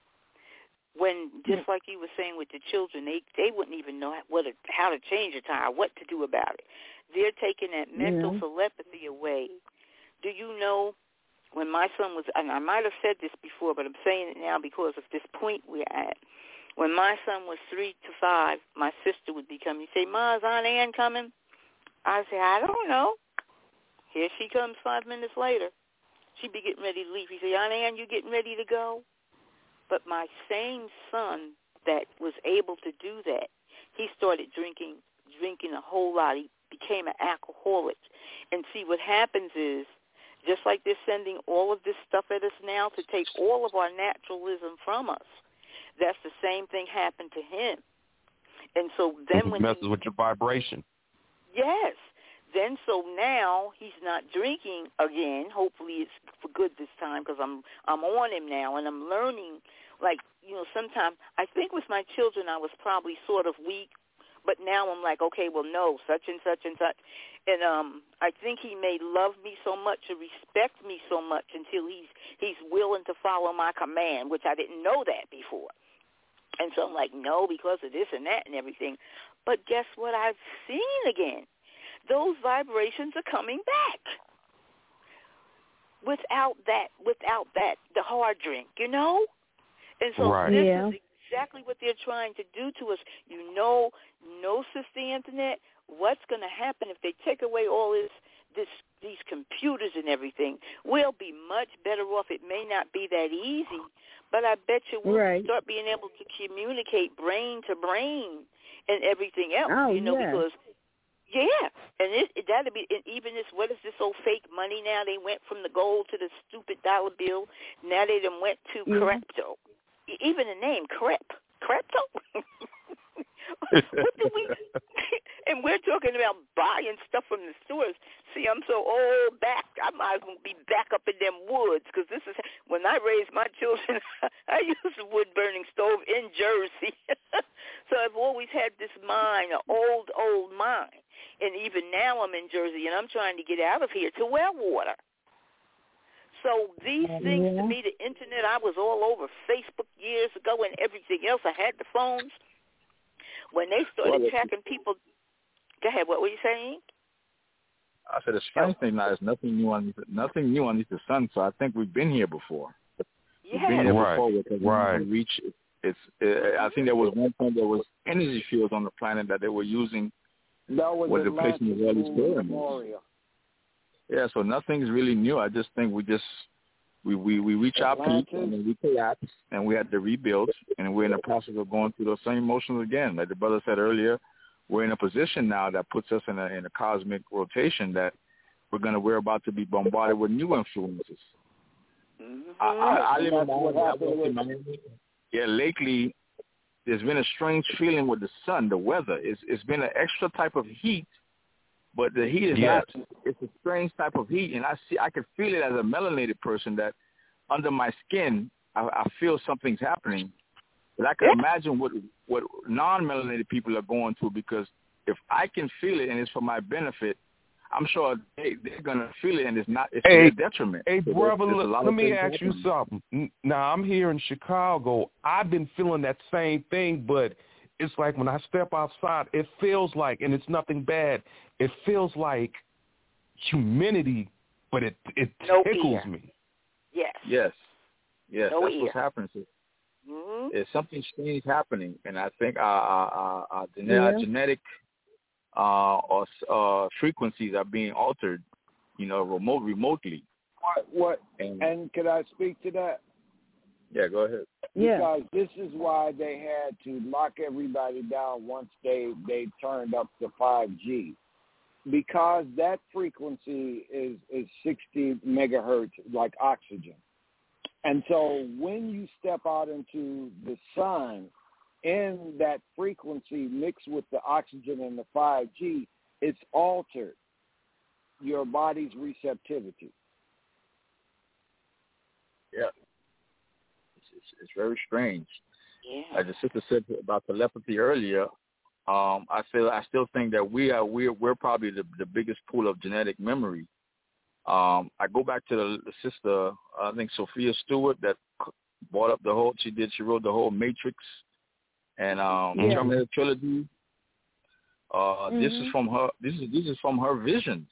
When, just like you were saying with the children, they they wouldn't even know what to, how to change a tire, what to do about it. They're taking that mental Yeah. telepathy away. Do you know when my son was, and I might have said this before, but I'm saying it now because of this point we're at. When my son was three to five, my sister would be coming. He'd say, Ma, is Aunt Ann coming? I say, I don't know. Here she comes five minutes later. She'd be getting ready to leave. He'd say, Aunt Ann, you getting ready to go? But my same son that was able to do that, he started drinking drinking a whole lot. He became an alcoholic. And see, what happens is, just like they're sending all of this stuff at us now to take all of our naturalism from us, that's the same thing happened to him. And so then it when messes he, with your vibration. yes. Then so now he's not drinking again. Hopefully it's for good this time because I'm I'm on him now and I'm learning. Like, you know, sometimes I think with my children I was probably sort of weak, but now I'm like, okay, well, no, such and such and such. And um, I think he may love me so much or respect me so much until he's he's willing to follow my command, which I didn't know that before. And so I'm like, no, because of this and that and everything. But guess what I've seen again? Those vibrations are coming back. Without that, without that, the hard drink, you know? And so Right. this Yeah. is exactly what they're trying to do to us. You know, no, Sister Antoinette, what's going to happen if they take away all this, this, these computers and everything? We'll be much better off. It may not be that easy, but I bet you we'll Right. start being able to communicate brain to brain and everything else, Oh, you know, yeah. because yeah, and it, it that'll be and even this. What is this old fake money now? They went from the gold to the stupid dollar bill. Now they done went to Yeah. crypto. E- Even the name, crep, crypto. What do we? And we're talking about buying stuff from the stores. See, I'm so old back. I might as well be back up in them woods because this is when I raised my children. I used a wood burning stove in Jersey, so I've always had this mind, an old, old mind. And even now I'm in Jersey, and I'm trying to get out of here to well water. So these things, Yeah. to me, the Internet, I was all over Facebook years ago and everything else. I had the phones. When they started Well, tracking people, go ahead, what were you saying? I said the strange thing now is nothing new on nothing new underneath the sun. So I think we've been here before. We've been Yes. here Right, before because right. we reach. It's. Uh, I think there was one point there was energy fields on the planet that they were using. That was Was the Atlantis place in the early Moon pyramids. Memorial. Yeah, so nothing's really new. I just think we just we we, we reach our peak and then we collapse and we had to rebuild and we're in the process of going through those same motions again. Like the brother said earlier, we're in a position now that puts us in a in a cosmic rotation that we're gonna we're about to be bombarded with new influences. Mm-hmm. I, I, I And live in that's what Miami. I happened work in with- Miami. Yeah, lately there's been a strange feeling with the sun, the weather. It's it's been an extra type of heat, but the heat is Yes. not. It's a strange type of heat, and I see I can feel it as a melanated person that under my skin I, I feel something's happening. But I can Yeah. imagine what what non-melanated people are going through because if I can feel it and it's for my benefit, I'm sure they, they're gonna feel it and it's not. It's to Hey, their detriment. Hey, So brother, there's- there's a let, lot let of me things ask you happening. something. N- Now, I'm here in Chicago. I've been feeling that same thing, but it's like when I step outside, it feels like, and it's nothing bad, it feels like humidity, but it it No tickles fear. me. Yes. Yes. Yes, no that's ear. what's happening. Mm-hmm. There's something strange happening, and I think our, our, our, our, gene- Yeah. our genetic uh, or uh, frequencies are being altered, you know, remote remotely. What? What? And, And could I speak to that? yeah, go ahead. Yeah. Because this is why they had to lock everybody down once they they turned up to five G, because that frequency is is sixty megahertz, like oxygen. And so when you step out into the sun, in that frequency mixed with the oxygen and the five G, it's altered your body's receptivity. Yeah. It's, it's, it's very strange. Yeah. As the sister said about telepathy earlier, um, I feel I still think that we are we're we're probably the, the biggest pool of genetic memory. Um, I go back to the, the sister, I think Sophia Stewart, that brought up the whole. She did. She wrote the whole Matrix and um, Yeah. Terminator trilogy. Uh, Mm-hmm. This is from her. This is this is from her visions,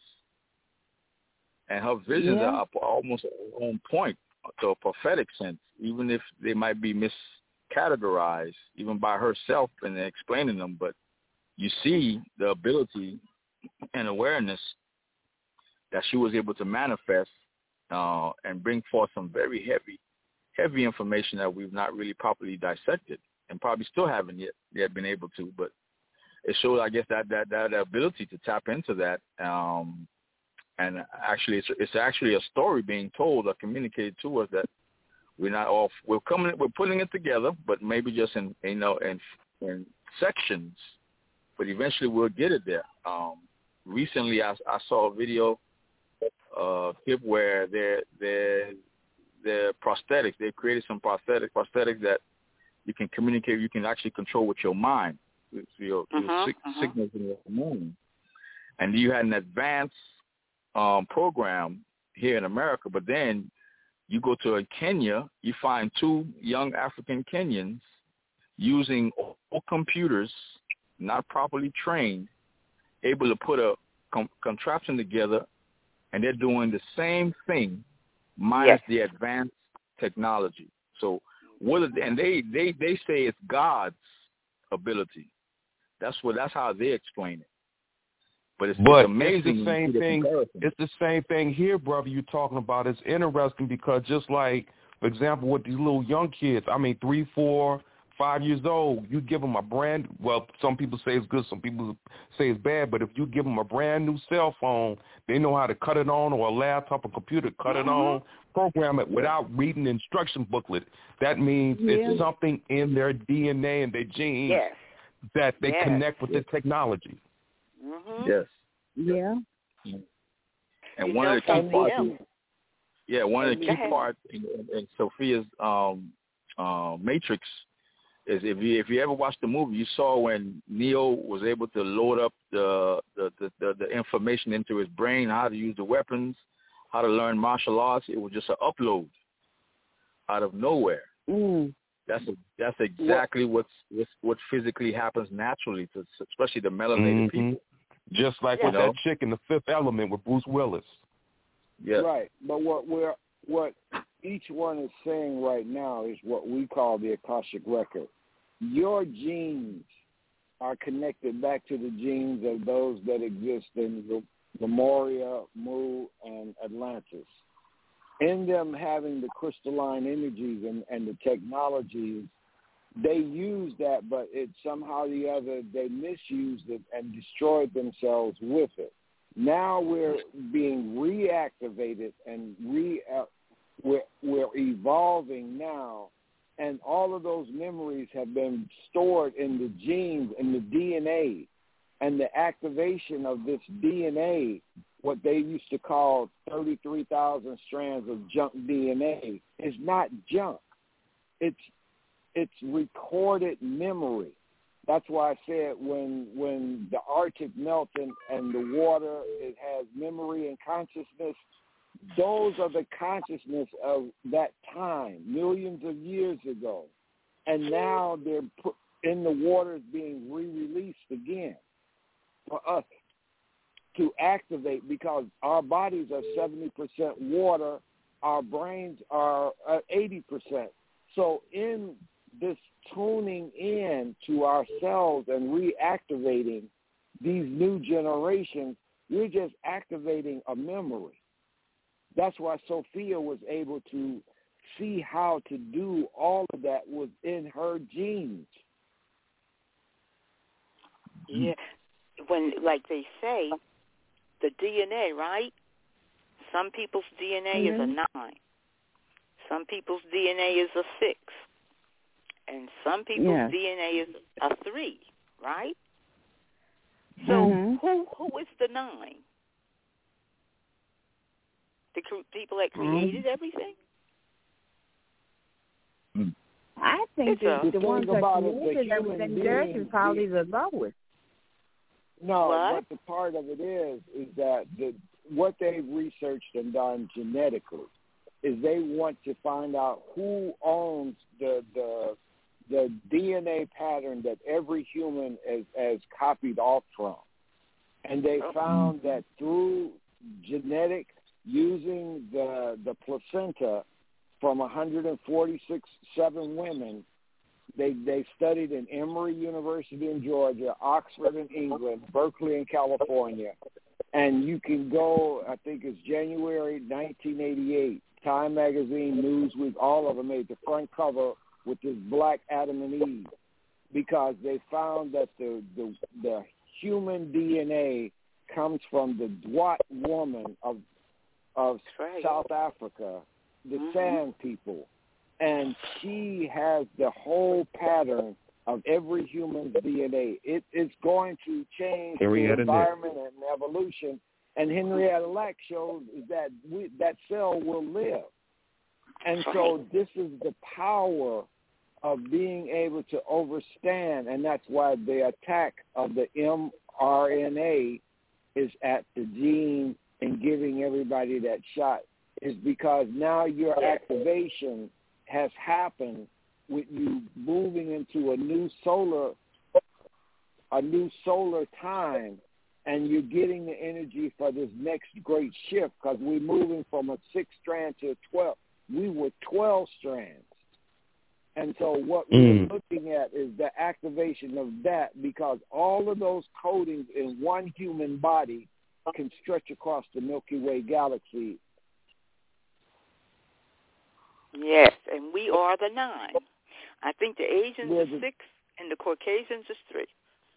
and her visions Yeah. are almost on point to a prophetic sense, even if they might be miscategorized, even by herself in explaining them. But you see the ability and awareness that she was able to manifest uh, and bring forth some very heavy, heavy information that we've not really properly dissected, and probably still haven't yet yet been able to. But it shows, I guess, that that, that ability to tap into that. Um, and actually, it's it's actually a story being told or communicated to us that we're not all we're coming we're putting it together, but maybe just in you know in in sections. But eventually, we'll get it there. Um, recently, I, I saw a video. Uh, clip where they're they're they're prosthetics. They created some prosthetic prosthetics that you can communicate. You can actually control with your mind, with your, Uh-huh, your sig- uh-huh. signals in your mind. And you had an advanced um, program here in America, but then you go to Kenya, you find two young African Kenyans using old computers, not properly trained, able to put a com- contraption together. And they're doing the same thing, minus Yes. the advanced technology. So, what? Are they, and they, they, they say it's God's ability. That's what. That's how they explain it. But it's, But it's amazing. it's the same to see the thing. comparison. It's the same thing here, brother. You're talking about. It's interesting because just like, for example, with these little young kids, I mean, three, four, five years old, you give them a brand. Well, some people say it's good, some people say it's bad. But if you give them a brand new cell phone, they know how to cut it on, or a laptop, or computer, cut Mm-hmm. it on, program it without reading the instruction booklet. That means Yeah. it's something in their D N A and their genes Yes. that they Yes. connect with Yes. the technology. Mm-hmm. Yes. Yeah. And You one know of the key something parts. else. Is, yeah, one of the Go key ahead. parts in, in, in Sophia's um, uh, Matrix is if you if you ever watched the movie, you saw when Neo was able to load up the the, the, the the information into his brain, how to use the weapons, how to learn martial arts. It was just an upload out of nowhere. Mm. That's a, that's exactly what's, what's what physically happens naturally to especially the melanated Mm-hmm. people. Just like Yeah. with that chick in The Fifth Element with Bruce Willis. Yes. Right. But what we're what each one is saying right now is what we call the Akashic record. Your genes are connected back to the genes of those that exist in Lemuria, Mu, and Atlantis. In them having the crystalline energies and, and the technologies, they used that, but it somehow or the other, they misused it and destroyed themselves with it. Now we're being reactivated and re, uh, we're, we're evolving now, and all of those memories have been stored in the genes, in the D N A, and the activation of this D N A, what they used to call thirty-three thousand strands of junk D N A, is not junk. It's it's recorded memory. That's why I said when when the Arctic melts and, and the water, it has memory and consciousness. Those are the consciousness of that time, millions of years ago. And now they're put in the waters being re-released again for us to activate, because our bodies are seventy percent water our brains are at eighty percent. So in this tuning in to ourselves and reactivating these new generations, we're just activating a memory. That's why Sophia was able to see how to do all of that within her genes. Yeah, when, like they say, the D N A, right? Some people's D N A mm-hmm. is a nine. Some people's D N A is a six. And some people's yeah. D N A is a three, right? So mm-hmm. who who is the nine? The cre- people that created mm-hmm. everything? I think the, the, the ones that created everything there is probably the lowest. No, what? but the part of it is, is that the, what they've researched and done genetically is they want to find out who owns the the the D N A pattern that every human has, has copied off from. And they found that through genetic, using the the placenta from one hundred forty-six seven women, they they studied in Emory University in Georgia, Oxford in England, Berkeley in California. And you can go, I think it's January nineteen eighty-eight, Time Magazine, Newsweek, all of them made the front cover with this black Adam and Eve, because they found that the, the the human D N A comes from the Dwat woman of of right. South Africa, the mm-hmm. San people, and she has the whole pattern of every human's D N A. It, it's going to change Henrietta the environment Nick. and evolution. And Henrietta Lack showed that we, that cell will live. And right. so this is the power of being able to overstand, and that's why the attack of the mRNA is at the gene and giving everybody that shot, is because now your activation has happened with you moving into a new solar, a new solar time, and you're getting the energy for this next great shift, because we're moving from a six strand to a twelve. We were twelve strands. And so what mm. we're looking at is the activation of that, because all of those codings in one human body can stretch across the Milky Way galaxy. Yes, and we are the nine. I think the Asians We're are the, six and the Caucasians is three.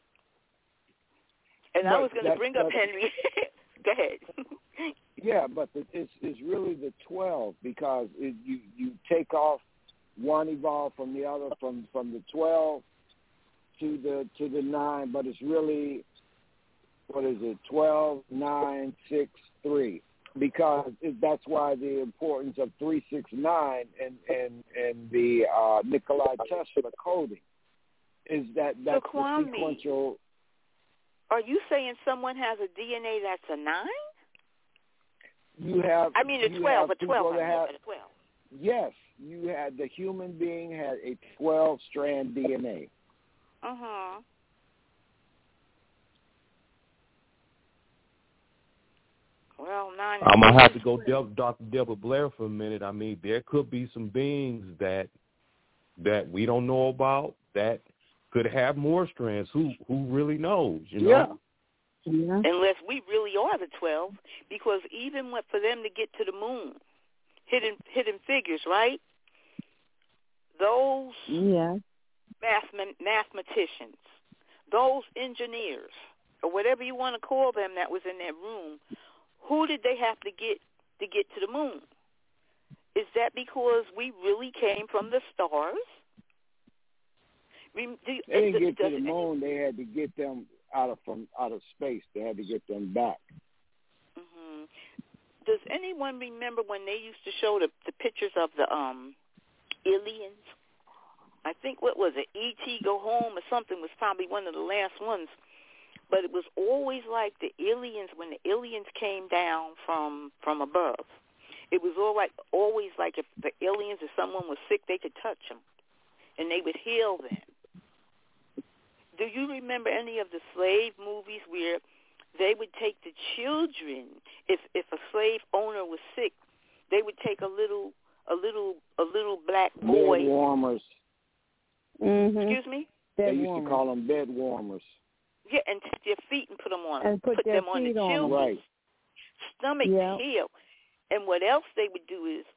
And right, I was going to bring up Henry. Go ahead. Yeah, but the, it's, it's really the twelve, because it, you, you take off one evolved from the other, from, from the twelve to the to the nine, but it's really, what is it, twelve, nine, six, three, because it, that's why the importance of three six nine and and and the uh, Nikolai Tesla coding is that that's so, Kwame, the sequential. Are you saying someone has a D N A that's a nine? You have. I mean, a twelve, a twelve, I have, a twelve. Yes, you had the human being had a twelve strand D N A. Uh huh. Well, nine. I'm gonna have to go Del- Doctor Deborah Blair for a minute. I mean, there could be some beings that that we don't know about that could have more strands. Who who really knows? You know? Yeah. Yeah. Unless we really are the twelve, because even what, for them to get to the moon, hidden hidden figures, right? Those yeah. math, mathematicians, those engineers, or whatever you want to call them that was in that room, who did they have to get to get to the moon? Is that because we really came from the stars? They didn't get to the moon. They had to get them out of from out of space. They had to get them back. Mm-hmm. Does anyone remember when they used to show the, the pictures of the um, aliens? I think, what was it, E T Go Home or something was probably one of the last ones. But it was always like the aliens, when the aliens came down from from above, it was all like always like if the aliens, if someone was sick, they could touch them, and they would heal them. Do you remember any of the slave movies where they would take the children, if if a slave owner was sick, they would take a little, a little, a little black boy. Bed warmers. Mm-hmm. Excuse me? Bed They used warmers. to call them bed warmers. Yeah, and touch their feet and put them on, And put, put their them on the feet on them. children's Right. stomach Yeah. to heal. And what else they would do is,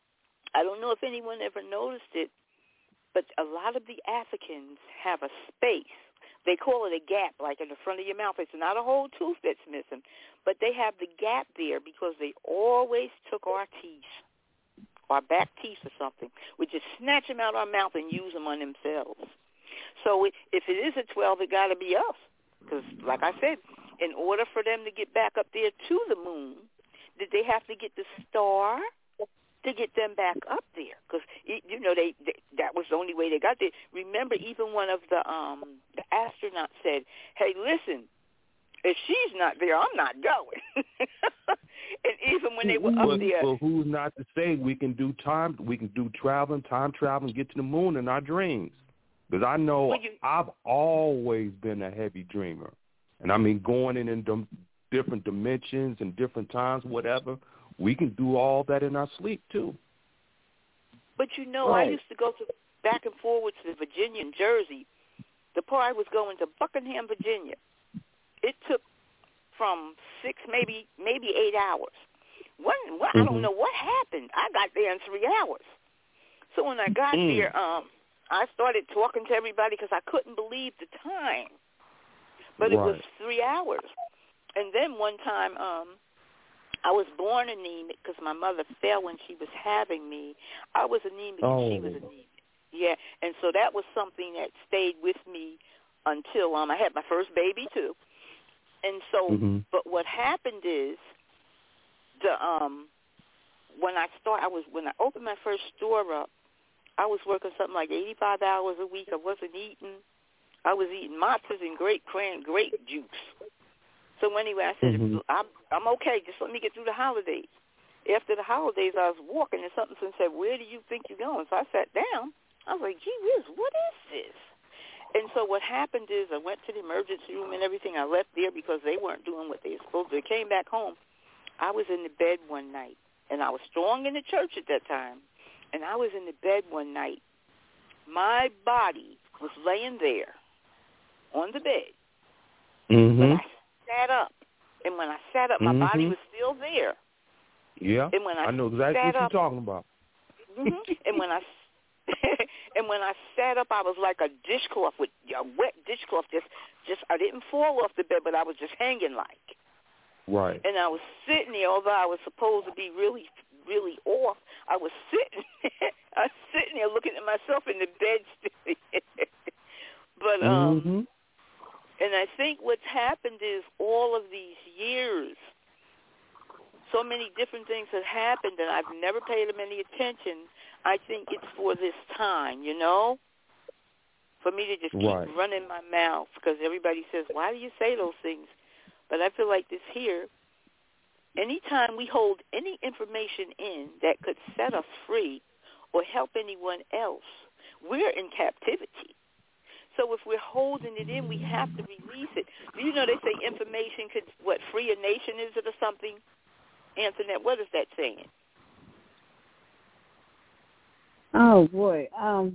I don't know if anyone ever noticed it, but a lot of the Africans have a space. They call it a gap, like in the front of your mouth. It's not a whole tooth that's missing, but they have the gap there because they always took our teeth, our back teeth or something. We just snatch them out of our mouth and use them on themselves. So it, if it is a twelve, it got to be us. Because, like I said, in order for them to get back up there to the moon, did they have to get the star to get them back up there? Because, you know, they, they that was the only way they got there. Remember, even one of the um the astronauts said, hey, listen, if she's not there, I'm not going. And even when they were up but, there. But who's not to say we can do time, we can do traveling, time traveling, get to the moon in our dreams? Because I know Well, you, I've always been a heavy dreamer. And I mean, going in, in dim- different dimensions and different times, whatever, we can do all that in our sleep, too. But, you know, Right. I used to go to back and forward to Virginia and Jersey. The part I was going to Buckingham, Virginia. It took from six, maybe maybe eight hours. One, one mm-hmm. I don't know what happened. I got there in three hours. So when I got mm. there, um, I started talking to everybody because I couldn't believe the time. But right. It was three hours. And then one time, um, I was born anemic because my mother fell when she was having me. I was anemic oh. and she was anemic. Yeah, and so that was something that stayed with me until um, I had my first baby too. And so, mm-hmm. but what happened is, the um, when I start, I was when I opened my first store up, I was working something like eighty-five hours a week. I wasn't eating. I was eating matzahs and grape cran grape juice. So anyway, I said, mm-hmm. I'm, I'm okay. Just let me get through the holidays. After the holidays, I was walking, and something said, where do you think you're going? So I sat down. I was like, gee whiz, what is this? And so what happened is I went to the emergency room and everything. I left there because they weren't doing what they were supposed to. I came back home. I was in the bed one night, and I was strong in the church at that time. And I was in the bed one night. My body was laying there on the bed. Mm-hmm. But I sat up. And when I sat up, my mm-hmm. body was still there. Yeah, and when I, I know exactly what up, you're talking about. Mm-hmm. And when I and when I sat up, I was like a dishcloth with a wet dishcloth. Just, just I didn't fall off the bed, but I was just hanging like. Right. And I was sitting there, although I was supposed to be really, really off. I was sitting, I was sitting there looking at myself in the bed still. But um, mm-hmm. and I think what's happened is all of these years, so many different things have happened, and I've never paid them any attention. I think it's for this time, you know, for me to just keep right. running my mouth because everybody says, why do you say those things? But I feel like this here, anytime we hold any information in that could set us free or help anyone else, we're in captivity. So if we're holding it in, we have to release it. Do you know they say information could, what, free a nation, is it, or something? Antoinette, what is that saying? Oh, boy. Um,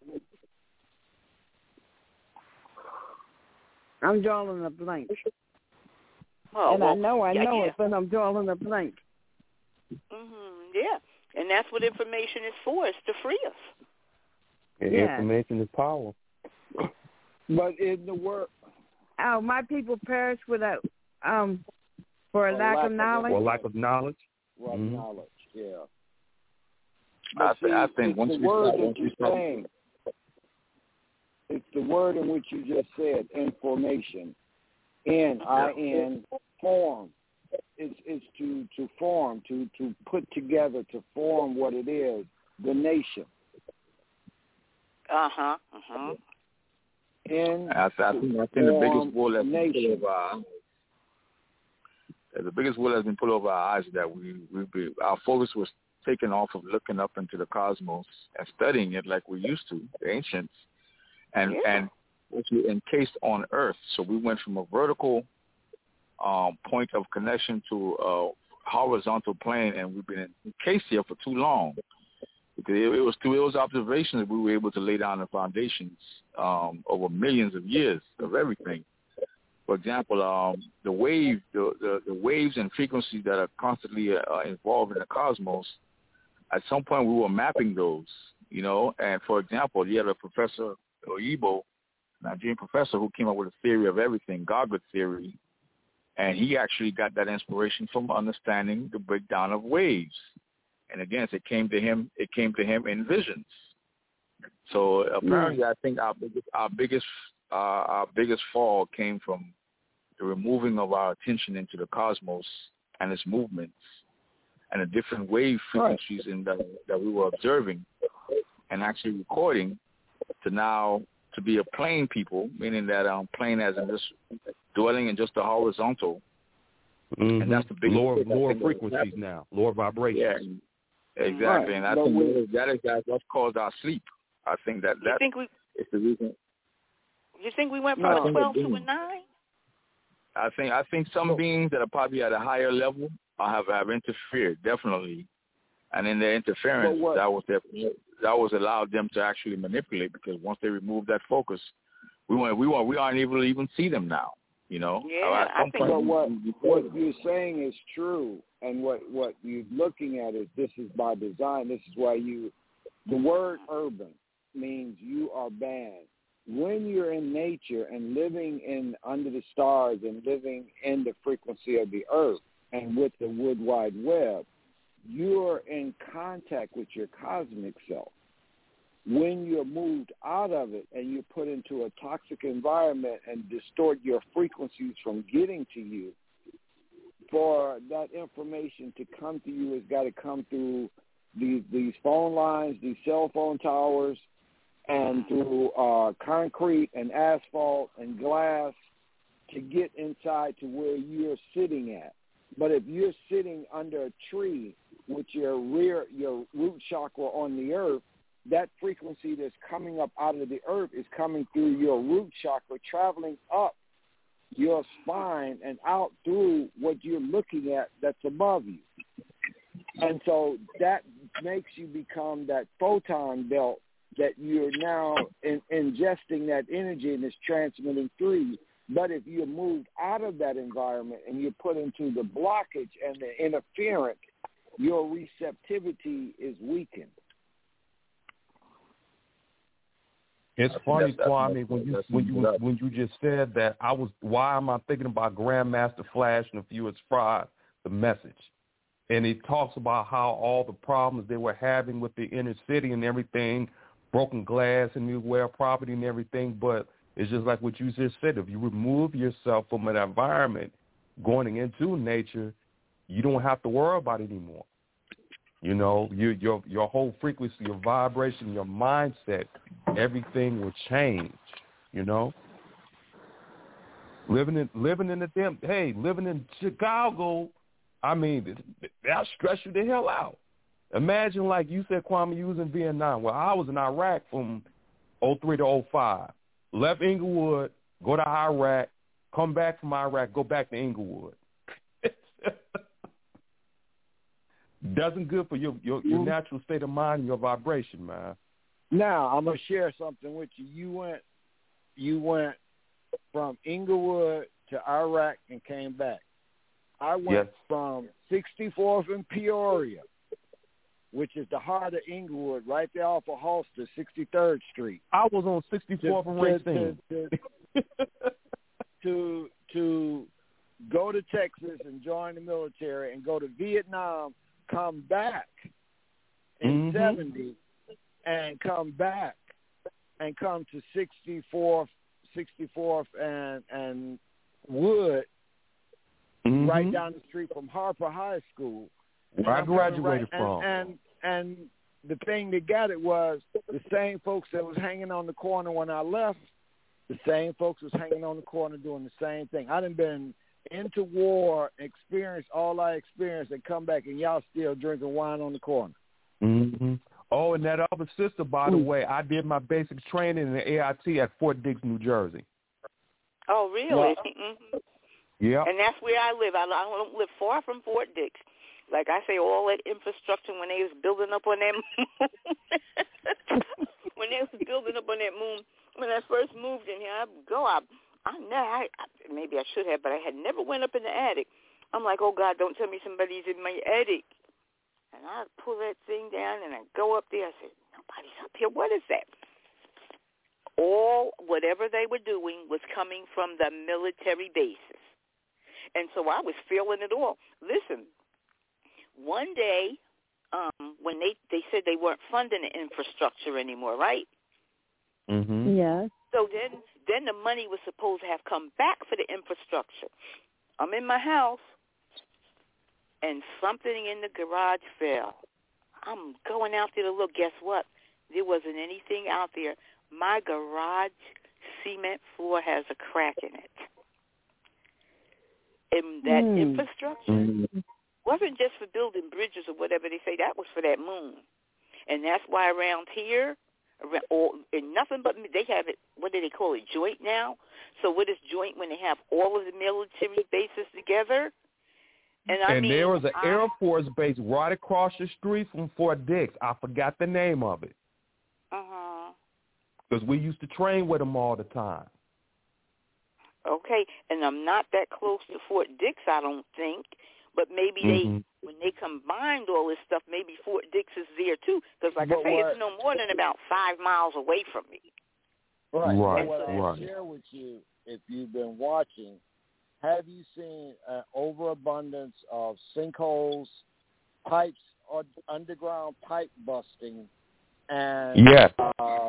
I'm drawing a blank. Oh, and well, I know I yeah, know yeah. it, but I'm drawing a blank. Mm-hmm, yeah, and that's what information is for, is to free us. And yeah. Information is power. But in the word... Oh, my people perish without, um, for a For lack, lack of of knowledge? For lack of knowledge. Well, mm-hmm. knowledge, yeah. I, see, I think it's once the we word start, that once we you're start, saying. It's the word in which you just said, information. N I N, form. It's it's to, to form, to, to put together, to form what it is, the nation. Uh-huh, uh-huh. In I, I think, I think the biggest wool that's been nation. pulled over our, the biggest wool that's been pulled over our eyes is that we, we be, our focus was taken off of looking up into the cosmos and studying it like we used to, the ancients, and yeah. and actually encased on Earth. So we went from a vertical um, point of connection to uh, horizontal plane, and we've been encased here for too long. Because it, it was through those observations that we were able to lay down the foundations um, over millions of years of everything. For example, um, the wave, the, the, the waves and frequencies that are constantly uh, involved in the cosmos. At some point, we were mapping those, you know. And for example, you had a professor, Oyibo, Nigerian professor, who came up with a theory of everything, Goglet theory, and he actually got that inspiration from understanding the breakdown of waves. And again, it came to him. It came to him in visions. So apparently, I think our biggest, our biggest, uh, our biggest fall came from the removing of our attention into the cosmos and its movements and the different wave frequencies right. in the, that we were observing and actually recording. To now to be a plane people, meaning that um, plane as in just dwelling in just the horizontal, mm-hmm. and that's the biggest lower lower frequencies now, lower vibrations. Yeah. Exactly, right. and I but think we, that is that, that's caused our sleep. I think that that think we, is the reason. You think we went from no, a twelve to a nine? I think I think some beings that are probably at a higher level have have interfered definitely, and in their interference, that was their that was allowed them to actually manipulate, because once they removed that focus, we weren't we weren't we aren't able to even see them now. You know. Yeah, I think. But what what you're saying is true. And what, what you're looking at is this is by design. This is why you, the word urban means you are banned. When you're in nature and living in under the stars and living in the frequency of the earth and with the Wood Wide Web, you're in contact with your cosmic self. When you're moved out of it and you're put into a toxic environment and distort your frequencies from getting to you, for that information to come to you, it's got to come through these these phone lines, these cell phone towers, and through uh, concrete and asphalt and glass to get inside to where you're sitting at. But if you're sitting under a tree with your rear, your root chakra on the earth, that frequency that's coming up out of the earth is coming through your root chakra, traveling up your spine and out through what you're looking at that's above you. And so that makes you become that photon belt that you're now in, ingesting that energy and it's transmitting through you. But if you're moved out of that environment and you're put into the blockage and the interference, your receptivity is weakened. It's funny, Kwame, when you when you when you just said that, I was why am I thinking about Grandmaster Flash and a few it's Fried, the Message, and he talks about how all the problems they were having with the inner city and everything, broken glass and nowhere property and everything, but it's just like what you just said. If you remove yourself from an environment, going into nature, you don't have to worry about it anymore. You know, you, your your whole frequency, your vibration, your mindset, everything will change. You know, living in living in the damn hey, living in Chicago, I mean, that'll stress you the hell out. Imagine, like you said, Kwame, you was in Vietnam. Well, I was in Iraq from oh three to oh five. Left Inglewood, go to Iraq, come back from Iraq, go back to Inglewood. Doesn't good for your, your, your natural state of mind and your vibration, man. Now, I'm going to share something with you. You went you went from Inglewood to Iraq and came back. I went yes. from sixty-fourth and Peoria, which is the heart of Inglewood, right there off of Halster, sixty-third Street. I was on sixty-fourth and Racine. To, to, to, to go to Texas and join the military and go to Vietnam, come back in mm-hmm. seventy and come back and come to sixty-fourth, sixty-fourth and, and Wood, mm-hmm. right down the street from Harper High School. Where I graduated right, from. And, and and the thing that got it was the same folks that was hanging on the corner when I left, the same folks was hanging on the corner doing the same thing. I done been into war, experienced all I experienced, and come back and y'all still drinking wine on the corner. Mm-hmm. Oh, and that other sister, by the way, I did my basic training in the A I T at Fort Dix, New Jersey. Oh, really? Well, mm-hmm. Yeah. And that's where I live. I don't live far from Fort Dix. like I say, all that infrastructure when they was building up on that moon. When they was building up on that moon, when I first moved in here, I go up. I know, I, I maybe I should have, but I had never went up in the attic. I'm like, oh God, don't tell me somebody's in my attic. And I pull that thing down and I go up there. I said, nobody's up here. What is that? All, whatever they were doing was coming from the military bases. And so I was feeling it all. Listen, one day um, when they, they said they weren't funding the infrastructure anymore, right? Mm-hmm. Yeah. So then, then the money was supposed to have come back for the infrastructure. I'm in my house, and something in the garage fell. I'm going out there to look. Guess what? There wasn't anything out there. My garage cement floor has a crack in it. And that mm. infrastructure mm. wasn't just for building bridges or whatever they say. That was for that moon. And that's why around here, around, or, and nothing but, they have it, what do they call it, joint now? So what is joint when they have all of the military bases together? And, I and mean, there was an I, Air Force base right across the street from Fort Dix. I forgot the name of it. Uh-huh. Because we used to train with them all the time. Okay, and I'm not that close to Fort Dix, I don't think. But maybe mm-hmm. they, when they combined all this stuff, maybe Fort Dix is there too. Because, like but I say, what, it's no more than about five miles away from me. Right. Right. What right. I'll share with you, if you've been watching, have you seen an overabundance of sinkholes, pipes, or underground pipe busting, and yes. uh,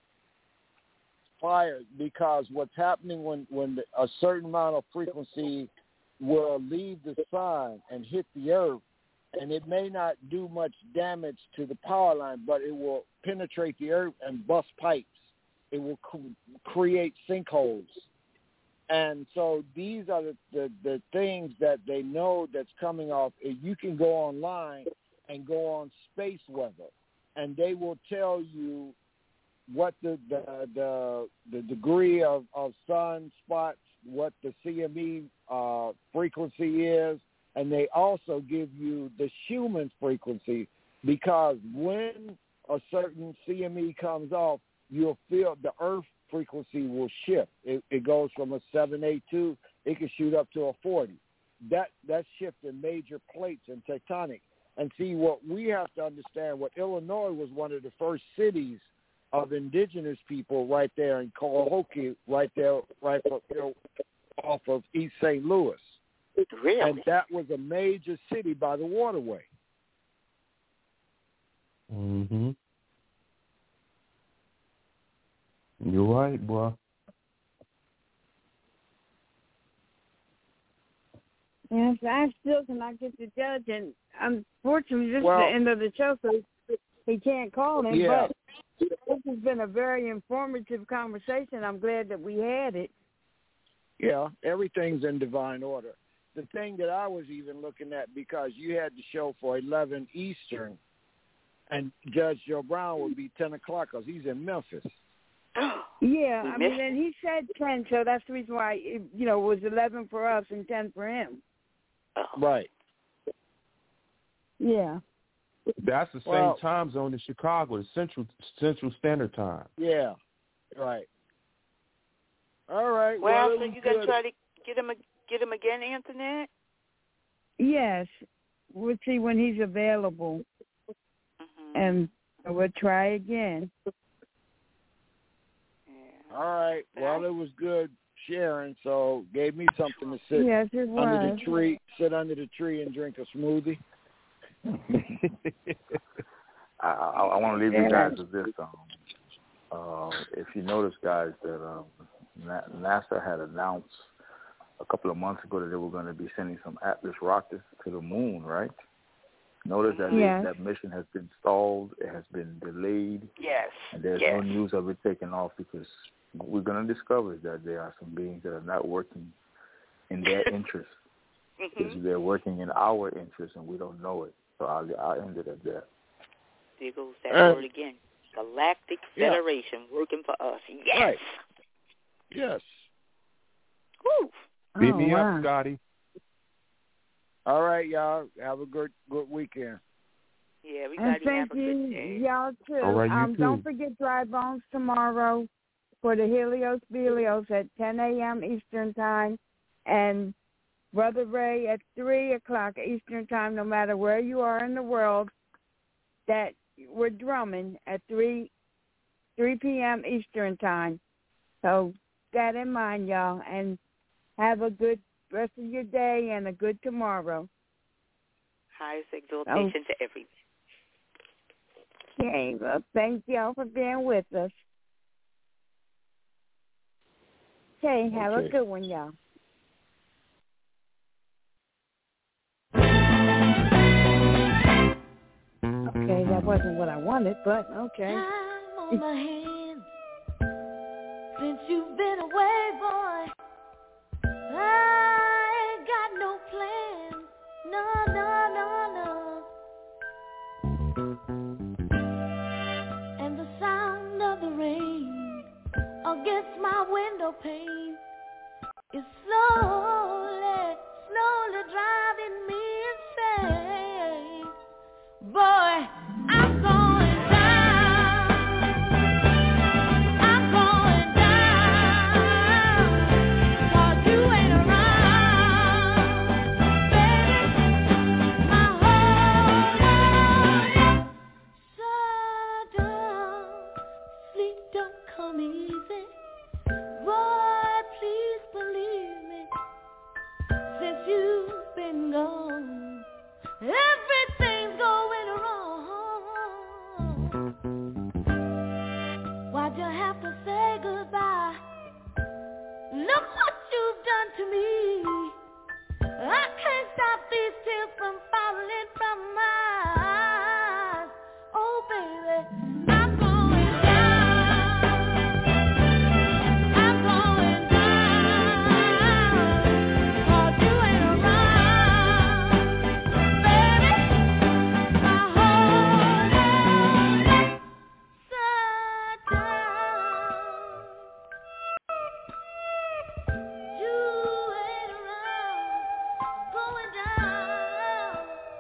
fires? Because what's happening when, when a certain amount of frequency will leave the sun and hit the earth, and it may not do much damage to the power line, but it will penetrate the earth and bust pipes. It will cr- create sinkholes. And so these are the, the, the things that they know that's coming off. You can go online and go on space weather, and they will tell you what the the the, the degree of, of sun spots, what the C M E uh, frequency is, and they also give you the human frequency, because when a certain C M E comes off, you'll feel the Earth frequency will shift. It, it goes from a seven eighty-two, it can shoot up to a forty. That that's shifting major plates and tectonic. And see, what we have to understand, what Illinois was one of the first cities of indigenous people right there in Coahokee, right there, right off of East Saint Louis. Really? And that was a major city by the waterway. Mm-hmm. You're right, bro. Yes, I still cannot get the judge, and unfortunately, this well, is the end of the show, so he can't call him. Yeah. But this has been a very informative conversation. I'm glad that we had it. Yeah, everything's in divine order. The thing that I was even looking at, because you had the show for eleven Eastern, and Judge Joe Brown would be ten o'clock because he's in Memphis. Yeah, I mean, and he said ten, so that's the reason why, it, you know, it was eleven for us and ten for him. Right. Yeah. That's the same well, time zone in Chicago, the Central Central Standard Time. Yeah, right. All right. Well, well so you got to try to get him, get him again, Antoinette? Yes. We'll see when he's available. Mm-hmm. And we'll try again. All right. Well, it was good sharing, so gave me something to sit yes, it was. under the tree, sit under the tree and drink a smoothie. I, I, I want to leave you guys with this. Um, uh, if you notice, guys, that um, NASA had announced a couple of months ago that they were going to be sending some Atlas rockets to the moon, right? Notice that yes. that mission has been stalled. It has been delayed. Yes. And there's yes. no news of it taking off, because what we're going to discover is that there are some beings that are not working in their interest. Mm-hmm. They're working in our interest, and we don't know it. So I'll, I'll end it at that. There goes that uh, word again. Galactic yeah. Federation working for us. Yes. Right. Yes. Woo. Beat oh, me wow. up, Scotty. All right, y'all. Have a good good weekend. Yeah, we And got to thank have a you, good day. y'all, too. All right, you um, too. Don't forget Dry Bones tomorrow for the Helios Velios at ten a.m. Eastern Time, and Brother Ray at three o'clock Eastern Time, no matter where you are in the world, that we're drumming at three p.m. Eastern Time. So that in mind, y'all, and have a good rest of your day and a good tomorrow. Highest exaltation Oh. to everything. Okay, well, thank y'all for being with us. Okay, have Okay. a good one, y'all. Okay, that wasn't what I wanted, but okay. Time on my hands since you've been away, boy. I ain't got no plans, no, no, no, no. And the sound of the rain against my window pane is slowly, slowly driving me insane. Boy, I'm going down. I'm going down. 'Cause you ain't around, baby. My whole world shut down. Sleep don't come easy. Boy, please believe me. Since you've been gone, everything's going wrong. Why'd you have to say goodbye? Look what you've done to me. I can't stop these tears from falling from my eyes. Oh, baby, I'm going down. I'm going down. 'Cause you ain't around, baby. My whole world shut down. You ain't around, going down.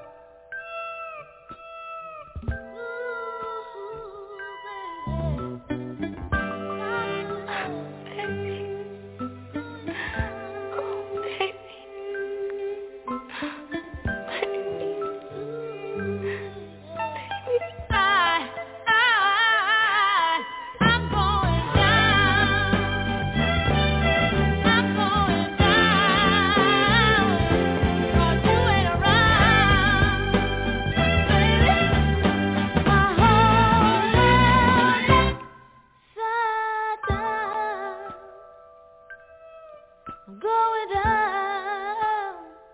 Going down,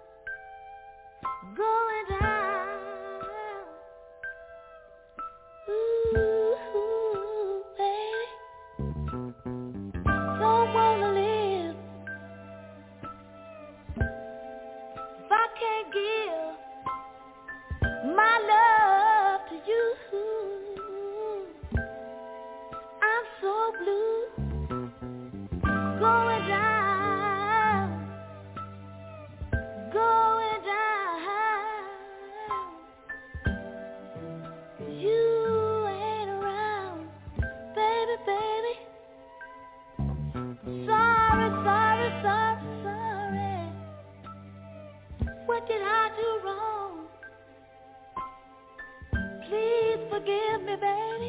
going down. Ooh, baby, don't wanna live if I can't give my love to you. I'm so blue, going down, going down. You ain't around, baby, baby. Sorry, sorry, sorry, sorry. What did I do wrong? Please forgive me, baby,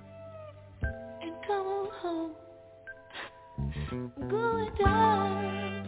and come on home. Going down.